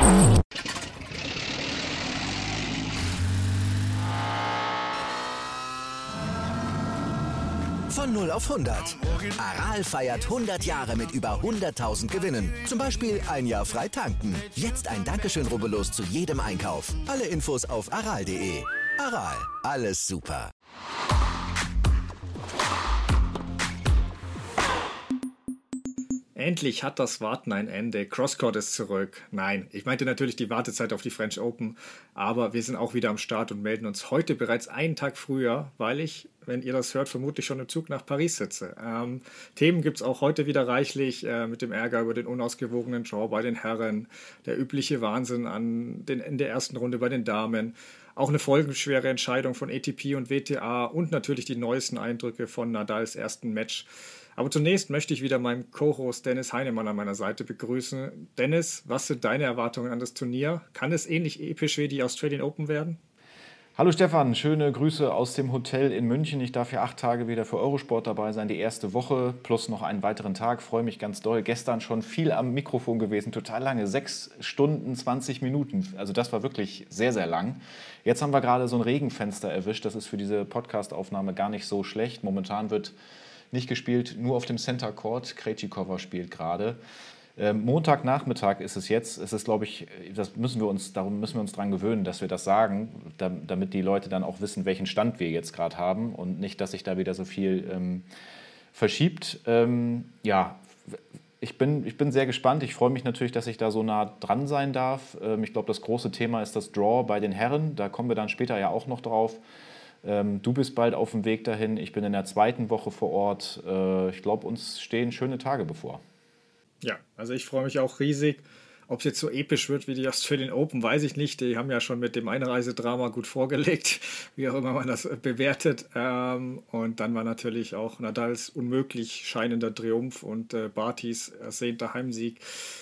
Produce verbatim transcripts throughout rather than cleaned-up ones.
Von null auf hundert. Aral feiert hundert Jahre mit über hunderttausend Gewinnen. Zum Beispiel ein Jahr frei tanken. Jetzt ein Dankeschön, rubbellos zu jedem Einkauf. Alle Infos auf aral punkt de. Aral, alles super. Endlich hat das Warten ein Ende. Crosscourt ist zurück. Nein, ich meinte natürlich die Wartezeit auf die French Open, aber wir sind auch wieder am Start und melden uns heute bereits einen Tag früher, weil ich, wenn ihr das hört, vermutlich schon im Zug nach Paris sitze. Ähm, Themen gibt es auch heute wieder reichlich, äh, mit dem Ärger über den unausgewogenen Draw bei den Herren, der übliche Wahnsinn an den, in der ersten Runde bei den Damen, auch eine folgenschwere Entscheidung von A T P und W T A und natürlich die neuesten Eindrücke von Nadals ersten Match. Aber zunächst möchte ich wieder meinen Co-Host Dennis Heinemann an meiner Seite begrüßen. Dennis, was sind deine Erwartungen an das Turnier? Kann es ähnlich episch wie die Australian Open werden? Hallo Stefan, schöne Grüße aus dem Hotel in München. Ich darf ja acht Tage wieder für Eurosport dabei sein, die erste Woche plus noch einen weiteren Tag. Freue mich ganz doll. Gestern schon viel am Mikrofon gewesen, total lange, sechs Stunden, zwanzig Minuten. Also das war wirklich sehr, sehr lang. Jetzt haben wir gerade so ein Regenfenster erwischt. Das ist für diese Podcast-Aufnahme gar nicht so schlecht. Momentan wird nicht gespielt, nur auf dem Center Court. Krejcikova spielt gerade. Ähm, Montagnachmittag ist es jetzt. Es ist, glaube ich, das müssen wir uns, darum müssen wir uns dran gewöhnen, dass wir das sagen, da, damit die Leute dann auch wissen, welchen Stand wir jetzt gerade haben und nicht, dass sich da wieder so viel ähm, verschiebt. Ähm, ja, ich bin, ich bin sehr gespannt. Ich freue mich natürlich, dass ich da so nah dran sein darf. Ähm, ich glaube, das große Thema ist das Draw bei den Herren. Da kommen wir dann später ja auch noch drauf. Du bist bald auf dem Weg dahin, ich bin in der zweiten Woche vor Ort. Ich glaube, uns stehen schöne Tage bevor. Ja, also ich freue mich auch riesig. Ob es jetzt so episch wird wie die Australian Open, weiß ich nicht. Die haben ja schon mit dem Einreisedrama gut vorgelegt, wie auch immer man das bewertet. Und dann war natürlich auch Nadals unmöglich scheinender Triumph und Bartys ersehnter Heimsieg.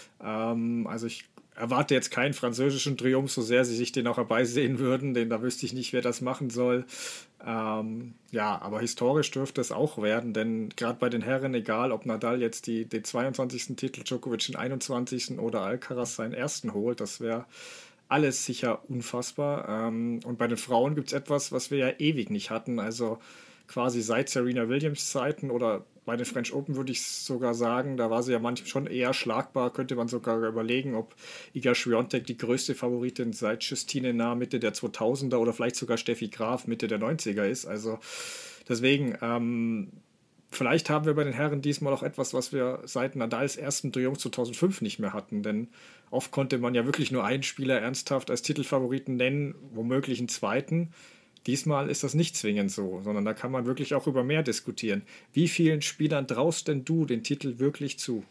Also ich erwarte jetzt keinen französischen Triumph, so sehr sie sich den auch herbeisehen würden, denn da wüsste ich nicht, wer das machen soll. Ähm, ja, aber historisch dürfte es auch werden, denn gerade bei den Herren, egal ob Nadal jetzt die, den zweiundzwanzigsten Titel, Djokovic den einundzwanzigsten oder Alcaraz seinen ersten holt, das wäre alles sicher unfassbar. Ähm, und bei den Frauen gibt es etwas, was wir ja ewig nicht hatten, also quasi seit Serena Williams Zeiten oder bei den French Open würde ich sogar sagen, da war sie ja manchmal schon eher schlagbar, könnte man sogar überlegen, ob Iga Swiatek die größte Favoritin seit Justine Nah Mitte der zweitausender oder vielleicht sogar Steffi Graf Mitte der neunziger ist. Also deswegen, ähm, vielleicht haben wir bei den Herren diesmal auch etwas, was wir seit Nadals ersten Triumph zweitausendfünf nicht mehr hatten, denn oft konnte man ja wirklich nur einen Spieler ernsthaft als Titelfavoriten nennen, womöglich einen zweiten. Diesmal ist das nicht zwingend so, sondern da kann man wirklich auch über mehr diskutieren. Wie vielen Spielern traust denn du den Titel wirklich zu?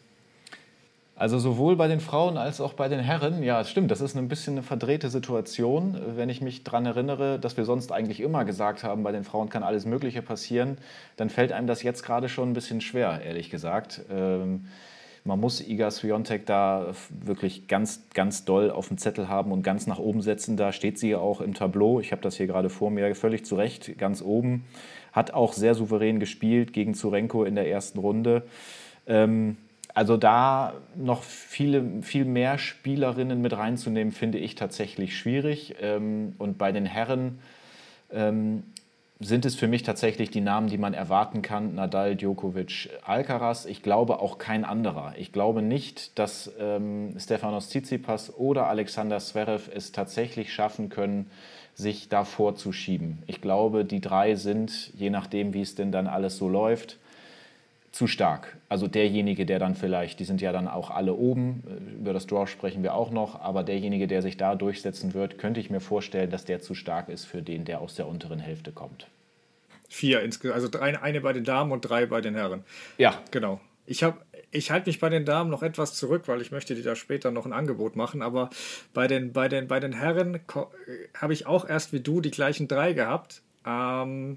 Also sowohl bei den Frauen als auch bei den Herren, ja, es stimmt, das ist ein bisschen eine verdrehte Situation. Wenn ich mich daran erinnere, dass wir sonst eigentlich immer gesagt haben, bei den Frauen kann alles Mögliche passieren, dann fällt einem das jetzt gerade schon ein bisschen schwer, ehrlich gesagt. Ähm, Man muss Iga Swiatek da wirklich ganz, ganz doll auf dem Zettel haben und ganz nach oben setzen. Da steht sie ja auch im Tableau. Ich habe das hier gerade vor mir, völlig zu Recht, ganz oben. Hat auch sehr souverän gespielt gegen Zurenko in der ersten Runde. Ähm, also da noch viele, viel mehr Spielerinnen mit reinzunehmen, finde ich tatsächlich schwierig. Ähm, und bei den Herren ähm, sind es für mich tatsächlich die Namen, die man erwarten kann. Nadal, Djokovic, Alcaraz. Ich glaube auch kein anderer. Ich glaube nicht, dass ähm, Stefanos Tsitsipas oder Alexander Zverev es tatsächlich schaffen können, sich da vorzuschieben. Ich glaube, die drei sind, je nachdem, wie es denn dann alles so läuft, zu stark. Also derjenige, der dann vielleicht, die sind ja dann auch alle oben, über das Draw sprechen wir auch noch, aber derjenige, der sich da durchsetzen wird, könnte ich mir vorstellen, dass der zu stark ist für den, der aus der unteren Hälfte kommt. Vier insgesamt, also drei, eine bei den Damen und drei bei den Herren. Ja. Genau. Ich, hab, ich halte mich bei den Damen noch etwas zurück, weil ich möchte dir da später noch ein Angebot machen, aber bei den, bei den, bei den Herren habe ich auch erst wie du die gleichen drei gehabt. Ähm,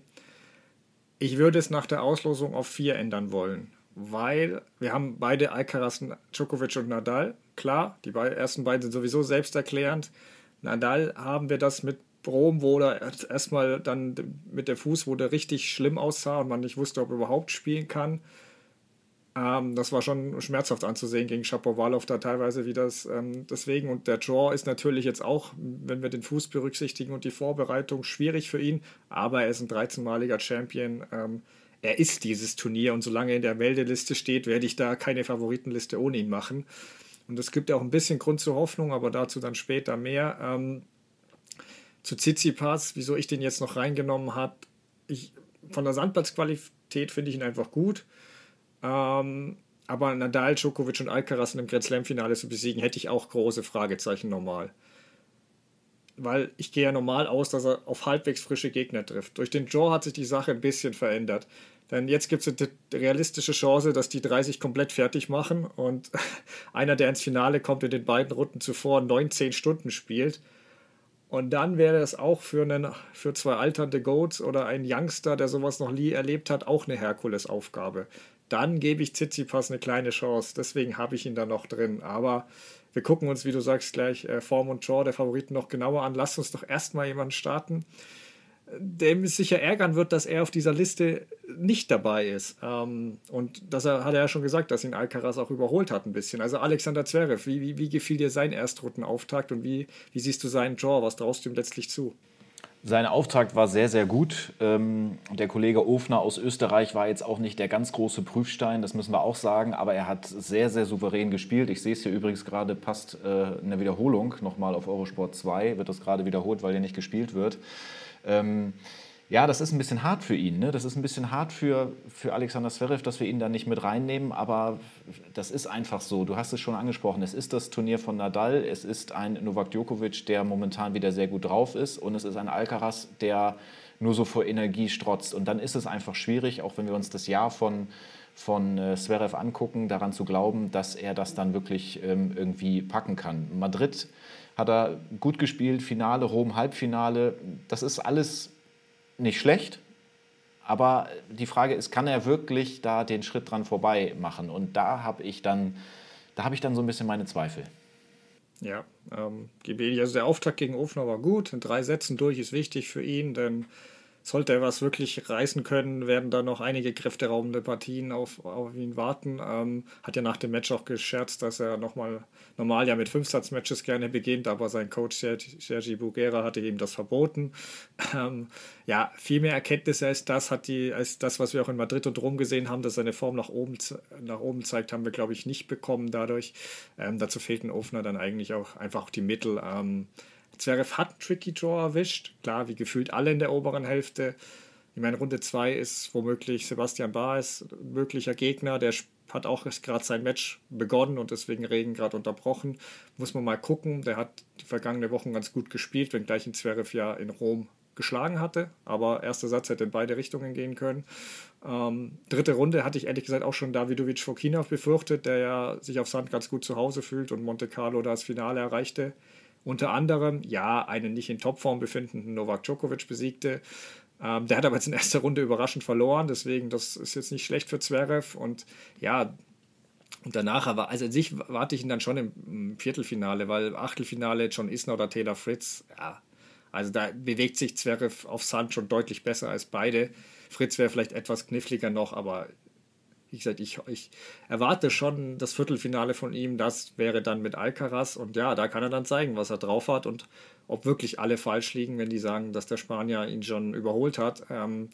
ich würde es nach der Auslosung auf vier ändern wollen, weil wir haben beide Alcaraz, Djokovic und Nadal. Klar, die beiden, ersten beiden sind sowieso selbsterklärend. Nadal haben wir das mit Rom, wo er erstmal dann mit der Fuß, wo der richtig schlimm aussah und man nicht wusste, ob er überhaupt spielen kann. Ähm, das war schon schmerzhaft anzusehen gegen Shapovalov da teilweise, wie das ähm, deswegen. Und der Draw ist natürlich jetzt auch, wenn wir den Fuß berücksichtigen und die Vorbereitung, schwierig für ihn. Aber er ist ein dreizehnmaliger Champion. Ähm, er ist dieses Turnier und solange er in der Meldeliste steht, werde ich da keine Favoritenliste ohne ihn machen. Und es gibt ja auch ein bisschen Grund zur Hoffnung, aber dazu dann später mehr. Ähm, zu Tsitsipas, wieso ich den jetzt noch reingenommen habe. Ich, von der Sandplatzqualität finde ich ihn einfach gut. Ähm, aber Nadal, Djokovic und Alcaraz in einem Grand Slam-Finale zu besiegen, hätte ich auch große Fragezeichen normal. Weil ich gehe ja normal aus, dass er auf halbwegs frische Gegner trifft. Durch den Draw hat sich die Sache ein bisschen verändert. Denn jetzt gibt es eine realistische Chance, dass die drei sich komplett fertig machen und einer, der ins Finale kommt, in den beiden Runden zuvor neunzehn Stunden spielt. Und dann wäre es auch für, einen, für zwei alternde Goats oder einen Youngster, der sowas noch nie erlebt hat, auch eine Herkulesaufgabe. Dann gebe ich Tsitsipas eine kleine Chance. Deswegen habe ich ihn da noch drin. Aber wir gucken uns, wie du sagst, gleich äh, Form und Draw der Favoriten noch genauer an. Lass uns doch erstmal jemanden starten, dem es sicher ärgern wird, dass er auf dieser Liste nicht dabei ist. Ähm, und das hat er ja schon gesagt, dass ihn Alcaraz auch überholt hat ein bisschen. Also Alexander Zverev, wie, wie, wie gefiel dir sein Erstrundenauftakt und wie, wie siehst du seinen Draw? Was traust du ihm letztlich zu? Sein Auftakt war sehr, sehr gut. Ähm, der Kollege Ofner aus Österreich war jetzt auch nicht der ganz große Prüfstein, das müssen wir auch sagen, aber er hat sehr, sehr souverän gespielt. Ich sehe es hier übrigens gerade, passt äh, eine Wiederholung nochmal auf Eurosport zwei, wird das gerade wiederholt, weil der nicht gespielt wird. Ähm, ja, das ist ein bisschen hart für ihn. Ne? Das ist ein bisschen hart für, für Alexander Zverev, dass wir ihn da nicht mit reinnehmen, aber das ist einfach so. Du hast es schon angesprochen, es ist das Turnier von Nadal, es ist ein Novak Djokovic, der momentan wieder sehr gut drauf ist und es ist ein Alcaraz, der nur so vor Energie strotzt. Und dann ist es einfach schwierig, auch wenn wir uns das Jahr von, von äh, Zverev angucken, daran zu glauben, dass er das dann wirklich ähm, irgendwie packen kann. Madrid hat er gut gespielt, Finale, Rom, Halbfinale. Das ist alles nicht schlecht, aber die Frage ist, kann er wirklich da den Schritt dran vorbei machen? Und da habe ich dann, da habe ich dann so ein bisschen meine Zweifel. Ja, ähm, also der Auftakt gegen Ofner war gut. In drei Sätzen durch ist wichtig für ihn, denn sollte er was wirklich reißen können, werden da noch einige kräfteraubende Partien auf, auf ihn warten. Ähm, hat ja nach dem Match auch gescherzt, dass er nochmal normal ja mit Fünfsatzmatches gerne beginnt, aber sein Coach Sergi Bugera hatte ihm das verboten. Ähm, ja, viel mehr Erkenntnisse als das, hat die, als das, was wir auch in Madrid und Rom gesehen haben, dass seine Form nach oben, nach oben zeigt, haben wir, glaube ich, nicht bekommen dadurch. Ähm, dazu fehlten Ofner dann eigentlich auch einfach die Mittel. Ähm, Zverev hat einen Tricky Draw erwischt, klar, wie gefühlt alle in der oberen Hälfte. Ich meine, Runde zwei ist womöglich Sebastian Baez, möglicher Gegner, der hat auch gerade sein Match begonnen und deswegen Regen gerade unterbrochen. Muss man mal gucken, der hat die vergangenen Wochen ganz gut gespielt, wenngleich ihn Zverev ja in Rom geschlagen hatte, aber erster Satz hätte in beide Richtungen gehen können. Ähm, dritte Runde hatte ich ehrlich gesagt auch schon Davidovic Fokina befürchtet, der ja sich auf Sand ganz gut zu Hause fühlt und Monte Carlo das Finale erreichte. Unter anderem, ja, einen nicht in Topform befindenden Novak Djokovic besiegte. Ähm, der hat aber jetzt in erster Runde überraschend verloren, deswegen, das ist jetzt nicht schlecht für Zverev. Und ja, und danach, aber also an sich warte ich ihn dann schon im Viertelfinale, weil Achtelfinale John Isner oder Taylor Fritz, ja, also da bewegt sich Zverev auf Sand schon deutlich besser als beide. Fritz wäre vielleicht etwas kniffliger noch, aber wie gesagt, ich, ich erwarte schon das Viertelfinale von ihm. Das wäre dann mit Alcaraz. Und ja, da kann er dann zeigen, was er drauf hat und ob wirklich alle falsch liegen, wenn die sagen, dass der Spanier ihn schon überholt hat. Ähm,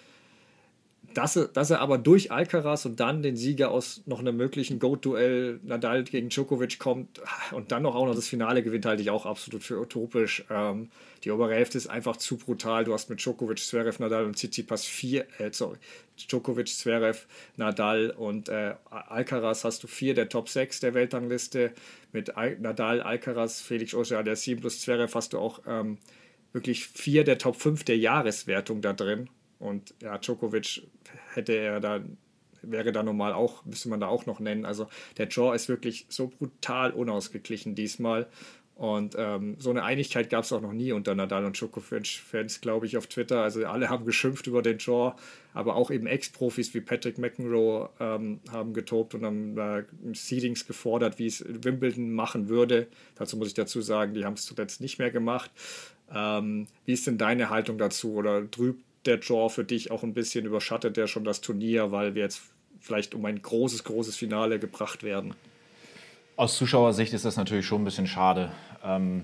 dass, er, dass er aber durch Alcaraz und dann den Sieger aus noch einem möglichen Goat-Duell Nadal gegen Djokovic kommt und dann noch auch noch das Finale gewinnt, halte ich auch absolut für utopisch. Ähm, die obere Hälfte ist einfach zu brutal. Du hast mit Djokovic, Zverev, Nadal und Tsitsipas vier, äh, sorry, Djokovic, Zverev, Nadal und äh, Alcaraz hast du vier der Top sechs der Weltrangliste. Mit Al- Nadal, Alcaraz, Felix Auger-Aliassime plus Zverev hast du auch ähm, wirklich vier der Top fünf der Jahreswertung da drin. Und ja, Djokovic hätte er da, wäre da normal auch, müsste man da auch noch nennen. Also der Draw ist wirklich so brutal unausgeglichen diesmal. Und ähm, so eine Einigkeit gab es auch noch nie unter Nadal und Djokovic-Fans, glaube ich, auf Twitter. Also alle haben geschimpft über den Draw, aber auch eben Ex-Profis wie Patrick McEnroe ähm, haben getobt und haben äh, Seedings gefordert, wie es Wimbledon machen würde. Dazu muss ich dazu sagen, die haben es zuletzt nicht mehr gemacht. Ähm, wie ist denn deine Haltung dazu? Oder trübt der Draw für dich auch ein bisschen, überschattet der schon das Turnier, weil wir jetzt vielleicht um ein großes, großes Finale gebracht werden. Aus Zuschauersicht ist das natürlich schon ein bisschen schade. Ähm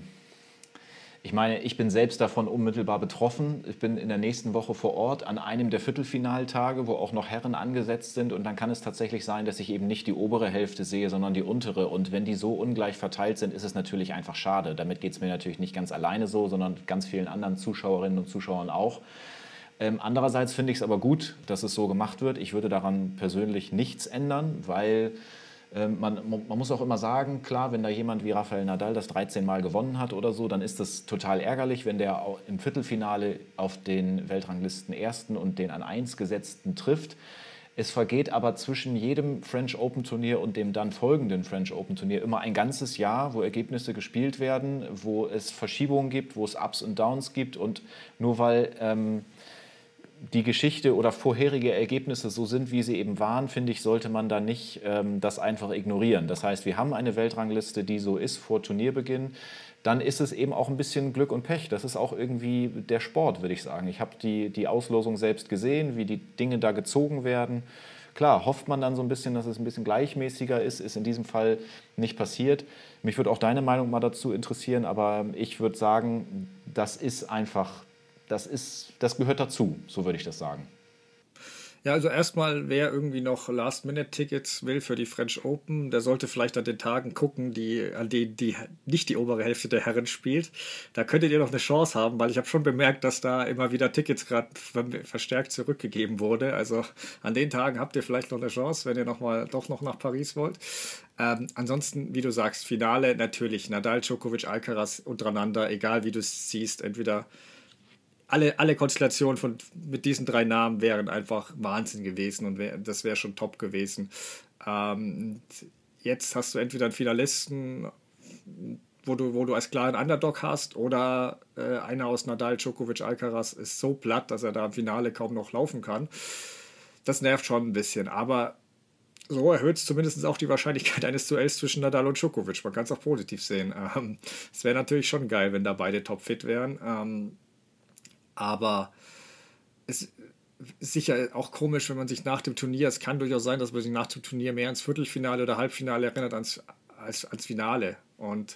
Ich meine, ich bin selbst davon unmittelbar betroffen. Ich bin in der nächsten Woche vor Ort an einem der Viertelfinaltage, wo auch noch Herren angesetzt sind. Und dann kann es tatsächlich sein, dass ich eben nicht die obere Hälfte sehe, sondern die untere. Und wenn die so ungleich verteilt sind, ist es natürlich einfach schade. Damit geht es mir natürlich nicht ganz alleine so, sondern ganz vielen anderen Zuschauerinnen und Zuschauern auch. Ähm, andererseits finde ich es aber gut, dass es so gemacht wird. Ich würde daran persönlich nichts ändern, weil... Man, man muss auch immer sagen, klar, wenn da jemand wie Rafael Nadal das dreizehn Mal gewonnen hat oder so, dann ist das total ärgerlich, wenn der im Viertelfinale auf den Weltranglisten Ersten und den an eins gesetzten trifft. Es vergeht aber zwischen jedem French Open Turnier und dem dann folgenden French Open Turnier immer ein ganzes Jahr, wo Ergebnisse gespielt werden, wo es Verschiebungen gibt, wo es Ups und Downs gibt. Und nur weil... Ähm, die Geschichte oder vorherige Ergebnisse so sind, wie sie eben waren, finde ich, sollte man da nicht ähm, das einfach ignorieren. Das heißt, wir haben eine Weltrangliste, die so ist vor Turnierbeginn. Dann ist es eben auch ein bisschen Glück und Pech. Das ist auch irgendwie der Sport, würde ich sagen. Ich habe die, die Auslosung selbst gesehen, wie die Dinge da gezogen werden. Klar, hofft man dann so ein bisschen, dass es ein bisschen gleichmäßiger ist, ist in diesem Fall nicht passiert. Mich würde auch deine Meinung mal dazu interessieren, aber ich würde sagen, das ist einfach... Das, ist, das gehört dazu, so würde ich das sagen. Ja, also erstmal, wer irgendwie noch Last-Minute-Tickets will für die French Open, der sollte vielleicht an den Tagen gucken, die, an denen die nicht die obere Hälfte der Herren spielt. Da könntet ihr noch eine Chance haben, weil ich habe schon bemerkt, dass da immer wieder Tickets gerade verstärkt zurückgegeben wurde. Also an den Tagen habt ihr vielleicht noch eine Chance, wenn ihr noch mal, doch noch nach Paris wollt. Ähm, ansonsten, wie du sagst, Finale natürlich Nadal, Djokovic, Alcaraz untereinander, egal wie du es siehst, entweder Alle, alle Konstellationen von, mit diesen drei Namen wären einfach Wahnsinn gewesen und wär, das wäre schon top gewesen. Ähm, jetzt hast du entweder einen Finalisten, wo du, wo du als klaren Underdog hast, oder äh, einer aus Nadal, Djokovic, Alcaraz ist so platt, dass er da im Finale kaum noch laufen kann. Das nervt schon ein bisschen, aber so erhöht es zumindest auch die Wahrscheinlichkeit eines Duells zwischen Nadal und Djokovic. Man kann es auch positiv sehen. Ähm, es wäre natürlich schon geil, wenn da beide topfit wären. Ähm, Aber es ist sicher auch komisch, wenn man sich nach dem Turnier, es kann durchaus sein, dass man sich nach dem Turnier mehr ans Viertelfinale oder Halbfinale erinnert als, als, als Finale. Und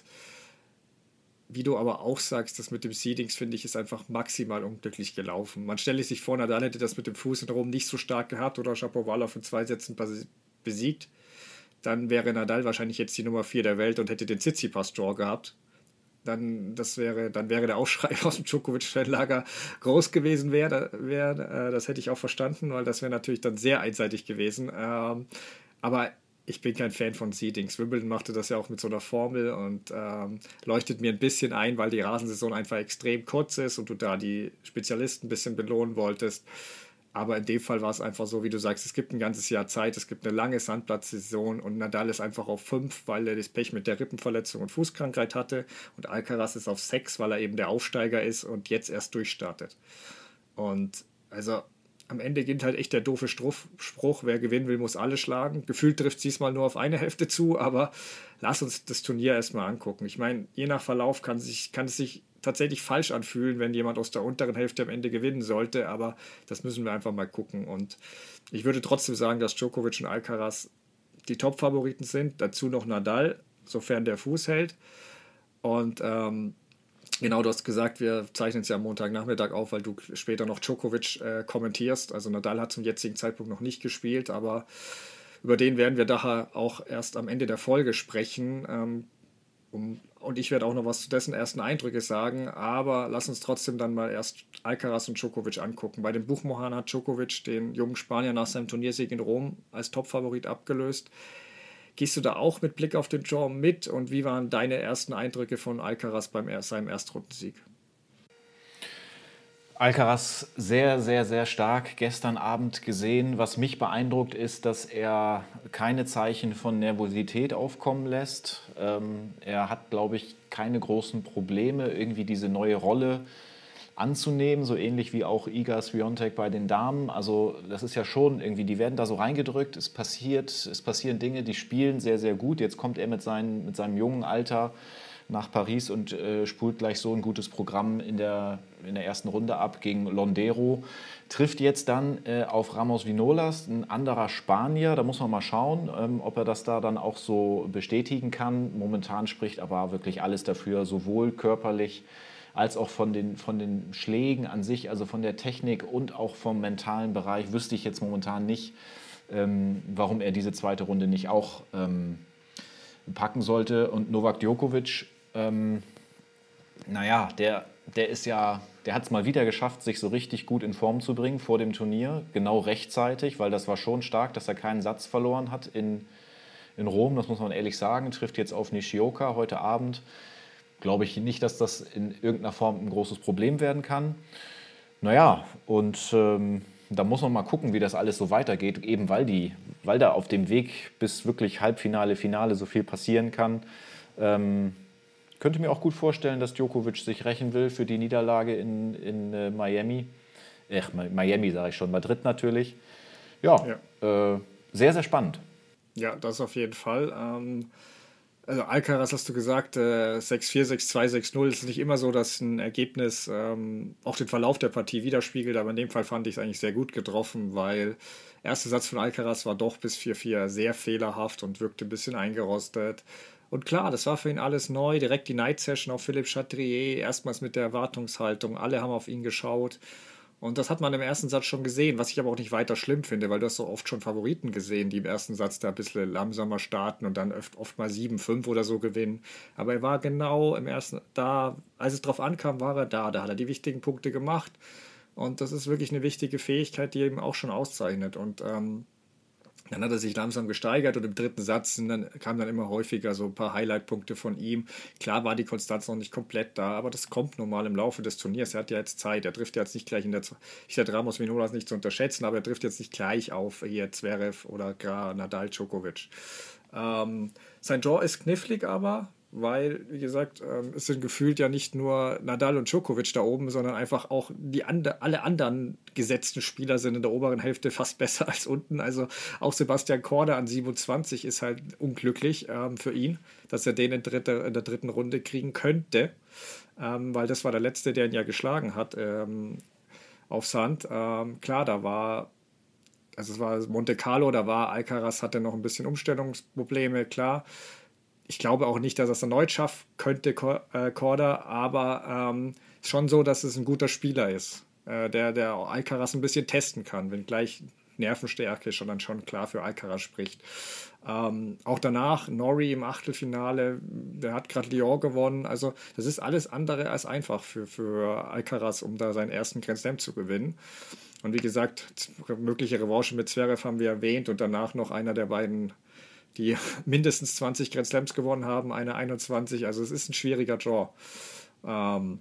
wie du aber auch sagst, das mit dem Seedings, finde ich, ist einfach maximal unglücklich gelaufen. Man stelle sich vor, Nadal hätte das mit dem Fuß in Rom nicht so stark gehabt oder Shapovalov in zwei Sätzen besiegt. Dann wäre Nadal wahrscheinlich jetzt die Nummer vier der Welt und hätte den Tsitsipas-Draw gehabt. Dann, das wäre, dann wäre der Aufschrei aus dem Djokovic-Fanlager groß gewesen. Wär, wär, äh, das hätte ich auch verstanden, weil das wäre natürlich dann sehr einseitig gewesen. Ähm, aber ich bin kein Fan von Seedings. Wimbledon machte das ja auch mit so einer Formel und ähm, leuchtet mir ein bisschen ein, weil die Rasensaison einfach extrem kurz ist und du da die Spezialisten ein bisschen belohnen wolltest. Aber in dem Fall war es einfach so, wie du sagst, es gibt ein ganzes Jahr Zeit, es gibt eine lange Sandplatzsaison und Nadal ist einfach auf fünf, weil er das Pech mit der Rippenverletzung und Fußkrankheit hatte, und Alcaraz ist auf sechs, weil er eben der Aufsteiger ist und jetzt erst durchstartet. Und also am Ende gilt halt echt der doofe Spruch, wer gewinnen will, muss alle schlagen. Gefühlt trifft es diesmal nur auf eine Hälfte zu, aber lass uns das Turnier erstmal angucken. Ich meine, je nach Verlauf kann, sich, kann es sich tatsächlich falsch anfühlen, wenn jemand aus der unteren Hälfte am Ende gewinnen sollte, aber das müssen wir einfach mal gucken. Und ich würde trotzdem sagen, dass Djokovic und Alcaraz die Top-Favoriten sind, dazu noch Nadal, sofern der Fuß hält. Und ähm, genau, du hast gesagt, wir zeichnen es ja am Montagnachmittag auf, weil du später noch Djokovic äh, kommentierst. Also Nadal hat zum jetzigen Zeitpunkt noch nicht gespielt, aber über den werden wir daher auch erst am Ende der Folge sprechen. Ähm, um, und ich werde auch noch was zu dessen ersten Eindrücke sagen, aber lass uns trotzdem dann mal erst Alcaraz und Djokovic angucken. Bei dem Buchmohan hat Djokovic den jungen Spanier nach seinem Turniersieg in Rom als Topfavorit abgelöst. Gehst du da auch mit Blick auf den Draw mit und wie waren deine ersten Eindrücke von Alcaraz beim seinem Erstrundensieg? Alcaraz sehr, sehr, sehr stark gestern Abend gesehen. Was mich beeindruckt ist, dass er keine Zeichen von Nervosität aufkommen lässt. Ähm, er hat, glaube ich, keine großen Probleme, irgendwie diese neue Rolle anzunehmen, so ähnlich wie auch Iga Swiatek bei den Damen. Also das ist ja schon irgendwie, die werden da so reingedrückt, es passiert, es passieren Dinge, die spielen sehr, sehr gut. Jetzt kommt er mit, seinen, mit seinem jungen Alter nach Paris und äh, spult gleich so ein gutes Programm in der, in der ersten Runde ab gegen Londero. Trifft jetzt dann äh, auf Ramos Vinolas, ein anderer Spanier. Da muss man mal schauen, ähm, ob er das da dann auch so bestätigen kann. Momentan spricht aber wirklich alles dafür, sowohl körperlich als auch von den, von den Schlägen an sich, also von der Technik und auch vom mentalen Bereich, wüsste ich jetzt momentan nicht, ähm, warum er diese zweite Runde nicht auch ähm, packen sollte. Und Novak Djokovic, ähm, naja, der, der ist ja, der hat es mal wieder geschafft, sich so richtig gut in Form zu bringen vor dem Turnier, genau rechtzeitig, weil das war schon stark, dass er keinen Satz verloren hat in, in Rom, das muss man ehrlich sagen, trifft jetzt auf Nishioka heute Abend. Glaube ich nicht, dass das in irgendeiner Form ein großes Problem werden kann. Naja, und ähm, da muss man mal gucken, wie das alles so weitergeht, eben weil, die, weil da auf dem Weg bis wirklich Halbfinale, Finale so viel passieren kann. Ähm, könnte mir auch gut vorstellen, dass Djokovic sich rächen will für die Niederlage in, in äh, Miami. Ach, Miami sage ich schon, Madrid natürlich. Ja, ja. Äh, sehr, sehr spannend. Ja, das auf jeden Fall. Ähm Also Alcaraz hast du gesagt, äh, sechs vier, sechs zwei, sechs null. Es ist nicht immer so, dass ein Ergebnis ähm, auch den Verlauf der Partie widerspiegelt, aber in dem Fall fand ich es eigentlich sehr gut getroffen, weil der erste Satz von Alcaraz war doch bis vier vier sehr fehlerhaft und wirkte ein bisschen eingerostet. Und klar, das war für ihn alles neu, direkt die Night Session auf Philippe Chatrier, erstmals mit der Erwartungshaltung, alle haben auf ihn geschaut. Und das hat man im ersten Satz schon gesehen, was ich aber auch nicht weiter schlimm finde, weil du hast so oft schon Favoriten gesehen, die im ersten Satz da ein bisschen langsamer starten und dann oft, oft mal sieben fünf oder so gewinnen. Aber er war genau im ersten, da, als es drauf ankam, war er da. Da hat er die wichtigen Punkte gemacht. Und das ist wirklich eine wichtige Fähigkeit, die eben auch schon auszeichnet. Und ähm, dann hat er sich langsam gesteigert und im dritten Satz sind dann, kamen dann immer häufiger so ein paar Highlight-Punkte von ihm. Klar war die Konstanz noch nicht komplett da, aber das kommt normal im Laufe des Turniers. Er hat ja jetzt Zeit, er trifft ja jetzt nicht gleich in der... Ich sage, Ramos Vinolas nicht zu unterschätzen, aber er trifft jetzt nicht gleich auf hier Zverev oder gar Nadal Djokovic. Ähm, sein Draw ist knifflig aber, weil, wie gesagt, ähm, es sind gefühlt ja nicht nur Nadal und Djokovic da oben, sondern einfach auch die and- alle anderen gesetzten Spieler sind in der oberen Hälfte fast besser als unten. Also auch Sebastian Korda an siebenundzwanzig ist halt unglücklich ähm, für ihn, dass er den in, dritte, in der dritten Runde kriegen könnte, ähm, weil das war der Letzte, der ihn ja geschlagen hat ähm, auf Sand. Ähm, klar, da war... Also es war Monte Carlo, da war Alcaraz, hatte noch ein bisschen Umstellungsprobleme, klar. Ich glaube auch nicht, dass er es erneut schaffen könnte, Korda, aber ähm, ist schon so, dass es ein guter Spieler ist, äh, der, der Alcaraz ein bisschen testen kann, wenn gleich Nervenstärke schon dann schon klar für Alcaraz spricht. Ähm, auch danach, Norrie im Achtelfinale, der hat gerade Lyon gewonnen, also das ist alles andere als einfach für, für Alcaraz, um da seinen ersten Grand Slam zu gewinnen. Und wie gesagt, mögliche Revanche mit Zverev haben wir erwähnt und danach noch einer der beiden, die mindestens zwanzig Grand Slams gewonnen haben, eine einundzwanzig. Also es ist ein schwieriger Draw. Ähm,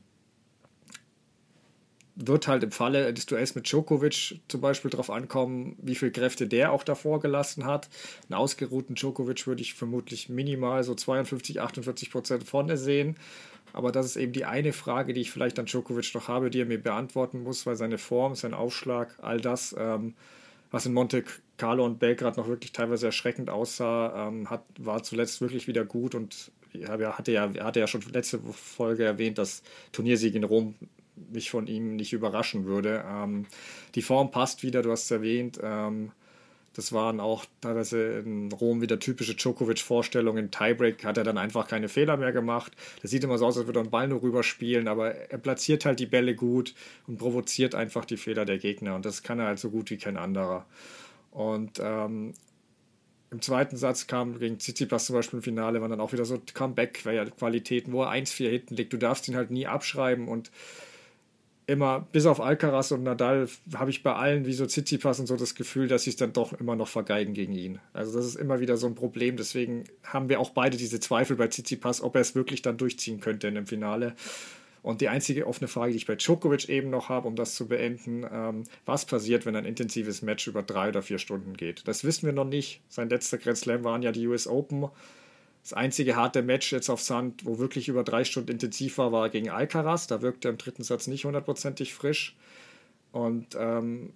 wird halt im Falle des Duells mit Djokovic zum Beispiel darauf ankommen, wie viel Kräfte der auch davor gelassen hat. Einen ausgeruhten Djokovic würde ich vermutlich minimal so zweiundfünfzig, achtundvierzig Prozent vorne sehen. Aber das ist eben die eine Frage, die ich vielleicht an Djokovic noch habe, die er mir beantworten muss, weil seine Form, sein Aufschlag, all das, ähm, was in Monte Carlo und Belgrad noch wirklich teilweise erschreckend aussah, ähm, hat, war zuletzt wirklich wieder gut. Und ja, er hatte ja, er hatte ja schon letzte Folge erwähnt, dass Turniersieg in Rom mich von ihm nicht überraschen würde. Ähm, die Form passt wieder, du hast es erwähnt. Ähm, Das waren auch teilweise in Rom wieder typische Djokovic-Vorstellungen. Im Tiebreak hat er dann einfach keine Fehler mehr gemacht. Das sieht immer so aus, als würde er einen Ball nur rüberspielen, aber er platziert halt die Bälle gut und provoziert einfach die Fehler der Gegner. Und das kann er halt so gut wie kein anderer. Und ähm, im zweiten Satz kam gegen Tsitsipas zum Beispiel im Finale, waren dann auch wieder so Comeback-Qualitäten, wo er eins vier hinten liegt. Du darfst ihn halt nie abschreiben und immer, bis auf Alcaraz und Nadal, habe ich bei allen, wie so Tsitsipas und so, das Gefühl, dass sie es dann doch immer noch vergeigen gegen ihn. Also das ist immer wieder so ein Problem. Deswegen haben wir auch beide diese Zweifel bei Tsitsipas, ob er es wirklich dann durchziehen könnte in dem Finale. Und die einzige offene Frage, die ich bei Djokovic eben noch habe, um das zu beenden, ähm, was passiert, wenn ein intensives Match über drei oder vier Stunden geht? Das wissen wir noch nicht. Sein letzter Grand Slam waren ja die U S Open. Das einzige harte Match jetzt auf Sand, wo wirklich über drei Stunden intensiv war, war gegen Alcaraz. Da wirkte er im dritten Satz nicht hundertprozentig frisch. Und ähm,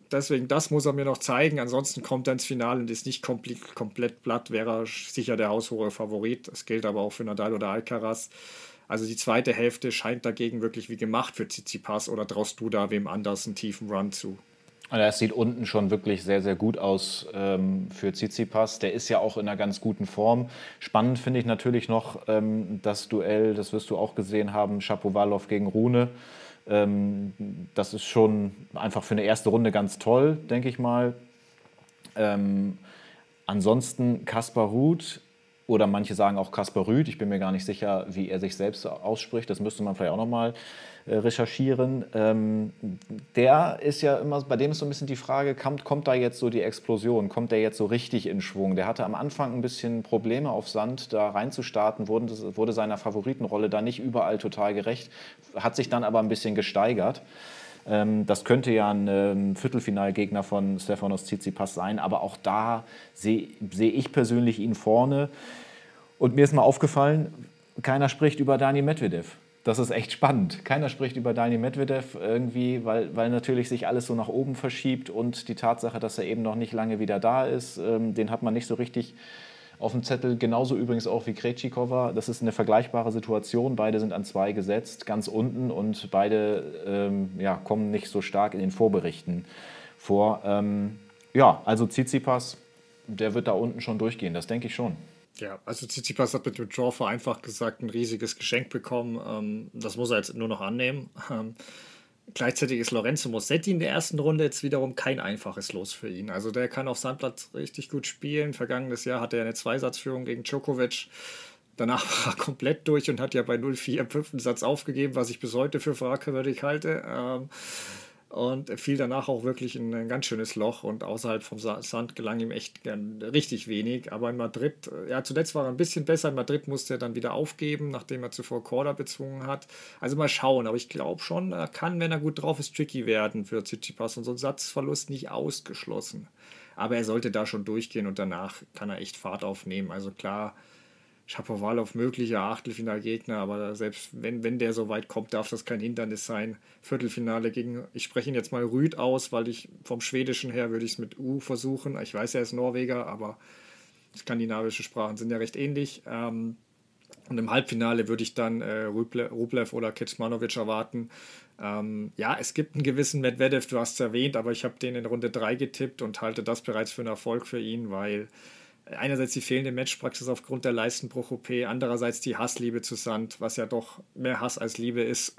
deswegen, das muss er mir noch zeigen. Ansonsten kommt er ins Finale und ist nicht komplett, komplett platt, wäre er sicher der haushohe Favorit. Das gilt aber auch für Nadal oder Alcaraz. Also die zweite Hälfte scheint dagegen wirklich wie gemacht für Tsitsipas, oder traust du da wem anders einen tiefen Run zu? Also es sieht unten schon wirklich sehr, sehr gut aus ähm, für Tsitsipas. Der ist ja auch in einer ganz guten Form. Spannend finde ich natürlich noch ähm, das Duell, das wirst du auch gesehen haben, Shapovalov gegen Rune. Ähm, das ist schon einfach für eine erste Runde ganz toll, denke ich mal. Ähm, ansonsten Kaspar Ruud, oder manche sagen auch Kaspar Rüd. Ich bin mir gar nicht sicher, wie er sich selbst ausspricht. Das müsste man vielleicht auch noch mal äh, recherchieren. Ähm, der ist ja immer, bei dem ist so ein bisschen die Frage, kommt, kommt da jetzt so die Explosion? Kommt der jetzt so richtig in Schwung? Der hatte am Anfang ein bisschen Probleme auf Sand, da reinzustarten, wurde, wurde seiner Favoritenrolle da nicht überall total gerecht, hat sich dann aber ein bisschen gesteigert. Ähm, das könnte ja ein ähm, Viertelfinalgegner von Stefanos Tsitsipas sein, aber auch da sehe seh ich persönlich ihn vorne. Und mir ist mal aufgefallen, keiner spricht über Daniil Medvedev. Das ist echt spannend. Keiner spricht über Daniil Medvedev irgendwie, weil, weil natürlich sich alles so nach oben verschiebt und die Tatsache, dass er eben noch nicht lange wieder da ist, ähm, den hat man nicht so richtig auf dem Zettel. Genauso übrigens auch wie Krejcikova. Das ist eine vergleichbare Situation. Beide sind an zwei gesetzt, ganz unten, und beide ähm, ja, kommen nicht so stark in den Vorberichten vor. Ähm, ja, also Tsitsipas, der wird da unten schon durchgehen, das denke ich schon. Ja, also Tsitsipas hat mit dem Draw vereinfacht gesagt ein riesiges Geschenk bekommen. Ähm, das muss er jetzt nur noch annehmen. Ähm, Gleichzeitig ist Lorenzo Musetti in der ersten Runde jetzt wiederum kein einfaches Los für ihn. Also der kann auf Sandplatz richtig gut spielen. Vergangenes Jahr hatte er eine Zweisatzführung gegen Djokovic. Danach war er komplett durch und hat ja bei null vier im fünften Satz aufgegeben, was ich bis heute für fragwürdig halte. Ähm, und fiel danach auch wirklich in ein ganz schönes Loch, und außerhalb vom Sand gelang ihm echt richtig wenig. Aber in Madrid, ja, zuletzt war er ein bisschen besser. In Madrid musste er dann wieder aufgeben, nachdem er zuvor Korda bezwungen hat. Also mal schauen, aber ich glaube schon, er kann, wenn er gut drauf ist, tricky werden für Tsitsipas, und so ein Satzverlust nicht ausgeschlossen. Aber er sollte da schon durchgehen, und danach kann er echt Fahrt aufnehmen. Also klar, Shapovalov möglicher Achtelfinalgegner, aber selbst wenn, wenn der so weit kommt, darf das kein Hindernis sein. Viertelfinale gegen, ich spreche ihn jetzt mal Rüd aus, weil ich vom Schwedischen her würde ich es mit U versuchen. Ich weiß, er ist Norweger, aber skandinavische Sprachen sind ja recht ähnlich. Ähm, und im Halbfinale würde ich dann äh, Rublev oder Kecmanovic erwarten. Ähm, ja, es gibt einen gewissen Medvedev, du hast es erwähnt, aber ich habe den in Runde drei getippt und halte das bereits für einen Erfolg für ihn, weil einerseits die fehlende Matchpraxis aufgrund der Leistenbruch-O P, andererseits die Hassliebe zu Sand, was ja doch mehr Hass als Liebe ist.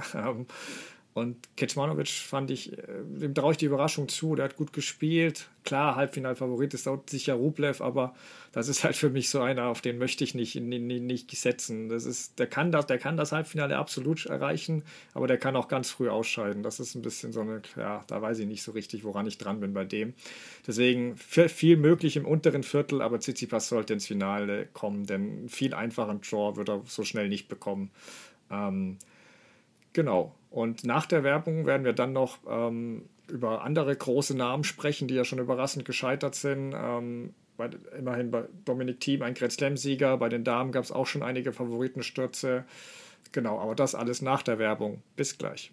Und Kecmanovic fand ich, dem traue ich die Überraschung zu, der hat gut gespielt. Klar, Halbfinalfavorit ist auch sicher Rublev, aber das ist halt für mich so einer, auf den möchte ich nicht, nicht, nicht setzen. Das ist, der, kann das, der kann das Halbfinale absolut erreichen, aber der kann auch ganz früh ausscheiden. Das ist ein bisschen so eine, ja, da weiß ich nicht so richtig, woran ich dran bin bei dem. Deswegen viel möglich im unteren Viertel, aber Tsitsipas sollte ins Finale kommen, denn einen viel einfachen Draw wird er so schnell nicht bekommen. Ähm, genau. Und nach der Werbung werden wir dann noch ähm, über andere große Namen sprechen, die ja schon überraschend gescheitert sind. Ähm, bei, immerhin bei Dominic Thiem ein Grand Slam-Sieger. Bei den Damen gab es auch schon einige Favoritenstürze. Genau, aber das alles nach der Werbung. Bis gleich.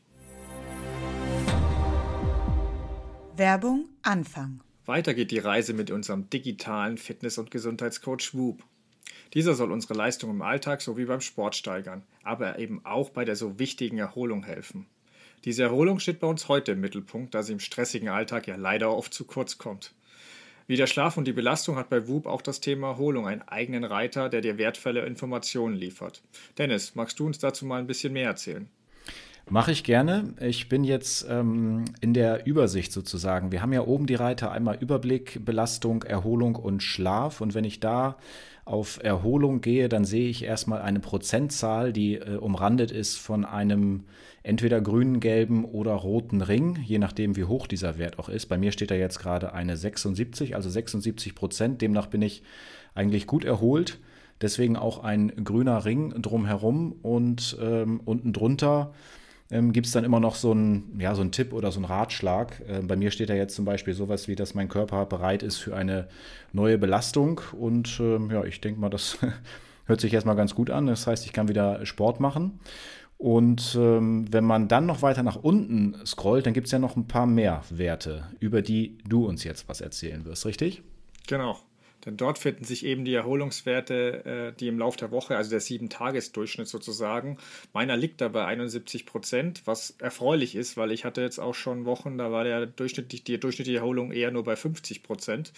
Werbung Anfang. Weiter geht die Reise mit unserem digitalen Fitness- und Gesundheitscoach Whoop. Dieser soll unsere Leistung im Alltag sowie beim Sport steigern, aber eben auch bei der so wichtigen Erholung helfen. Diese Erholung steht bei uns heute im Mittelpunkt, da sie im stressigen Alltag ja leider oft zu kurz kommt. Wie der Schlaf und die Belastung hat bei Whoop auch das Thema Erholung einen eigenen Reiter, der dir wertvolle Informationen liefert. Dennis, magst du uns dazu mal ein bisschen mehr erzählen? Mache ich gerne. Ich bin jetzt ähm, in der Übersicht sozusagen. Wir haben ja oben die Reiter einmal Überblick, Belastung, Erholung und Schlaf. Und wenn ich da auf Erholung gehe, dann sehe ich erstmal eine Prozentzahl, die äh, umrandet ist von einem entweder grünen, gelben oder roten Ring, je nachdem wie hoch dieser Wert auch ist. Bei mir steht da jetzt gerade eine sechsundsiebzig, also sechsundsiebzig Prozent. Demnach bin ich eigentlich gut erholt. Deswegen auch ein grüner Ring drumherum, und ähm, unten drunter Ähm, gibt es dann immer noch so einen, ja, so einen Tipp oder so einen Ratschlag. Äh, bei mir steht da jetzt zum Beispiel sowas wie, dass mein Körper bereit ist für eine neue Belastung. Und ähm, ja, ich denke mal, das hört sich erstmal ganz gut an. Das heißt, ich kann wieder Sport machen. Und ähm, wenn man dann noch weiter nach unten scrollt, dann gibt es ja noch ein paar mehr Werte, über die du uns jetzt was erzählen wirst, richtig? Genau. Denn dort finden sich eben die Erholungswerte, die im Laufe der Woche, also der sieben-Tages-Durchschnitt sozusagen, meiner liegt da bei einundsiebzig Prozent, was erfreulich ist, weil ich hatte jetzt auch schon Wochen, da war der durchschnittlich, die durchschnittliche Erholung eher nur bei fünfzig Prozent.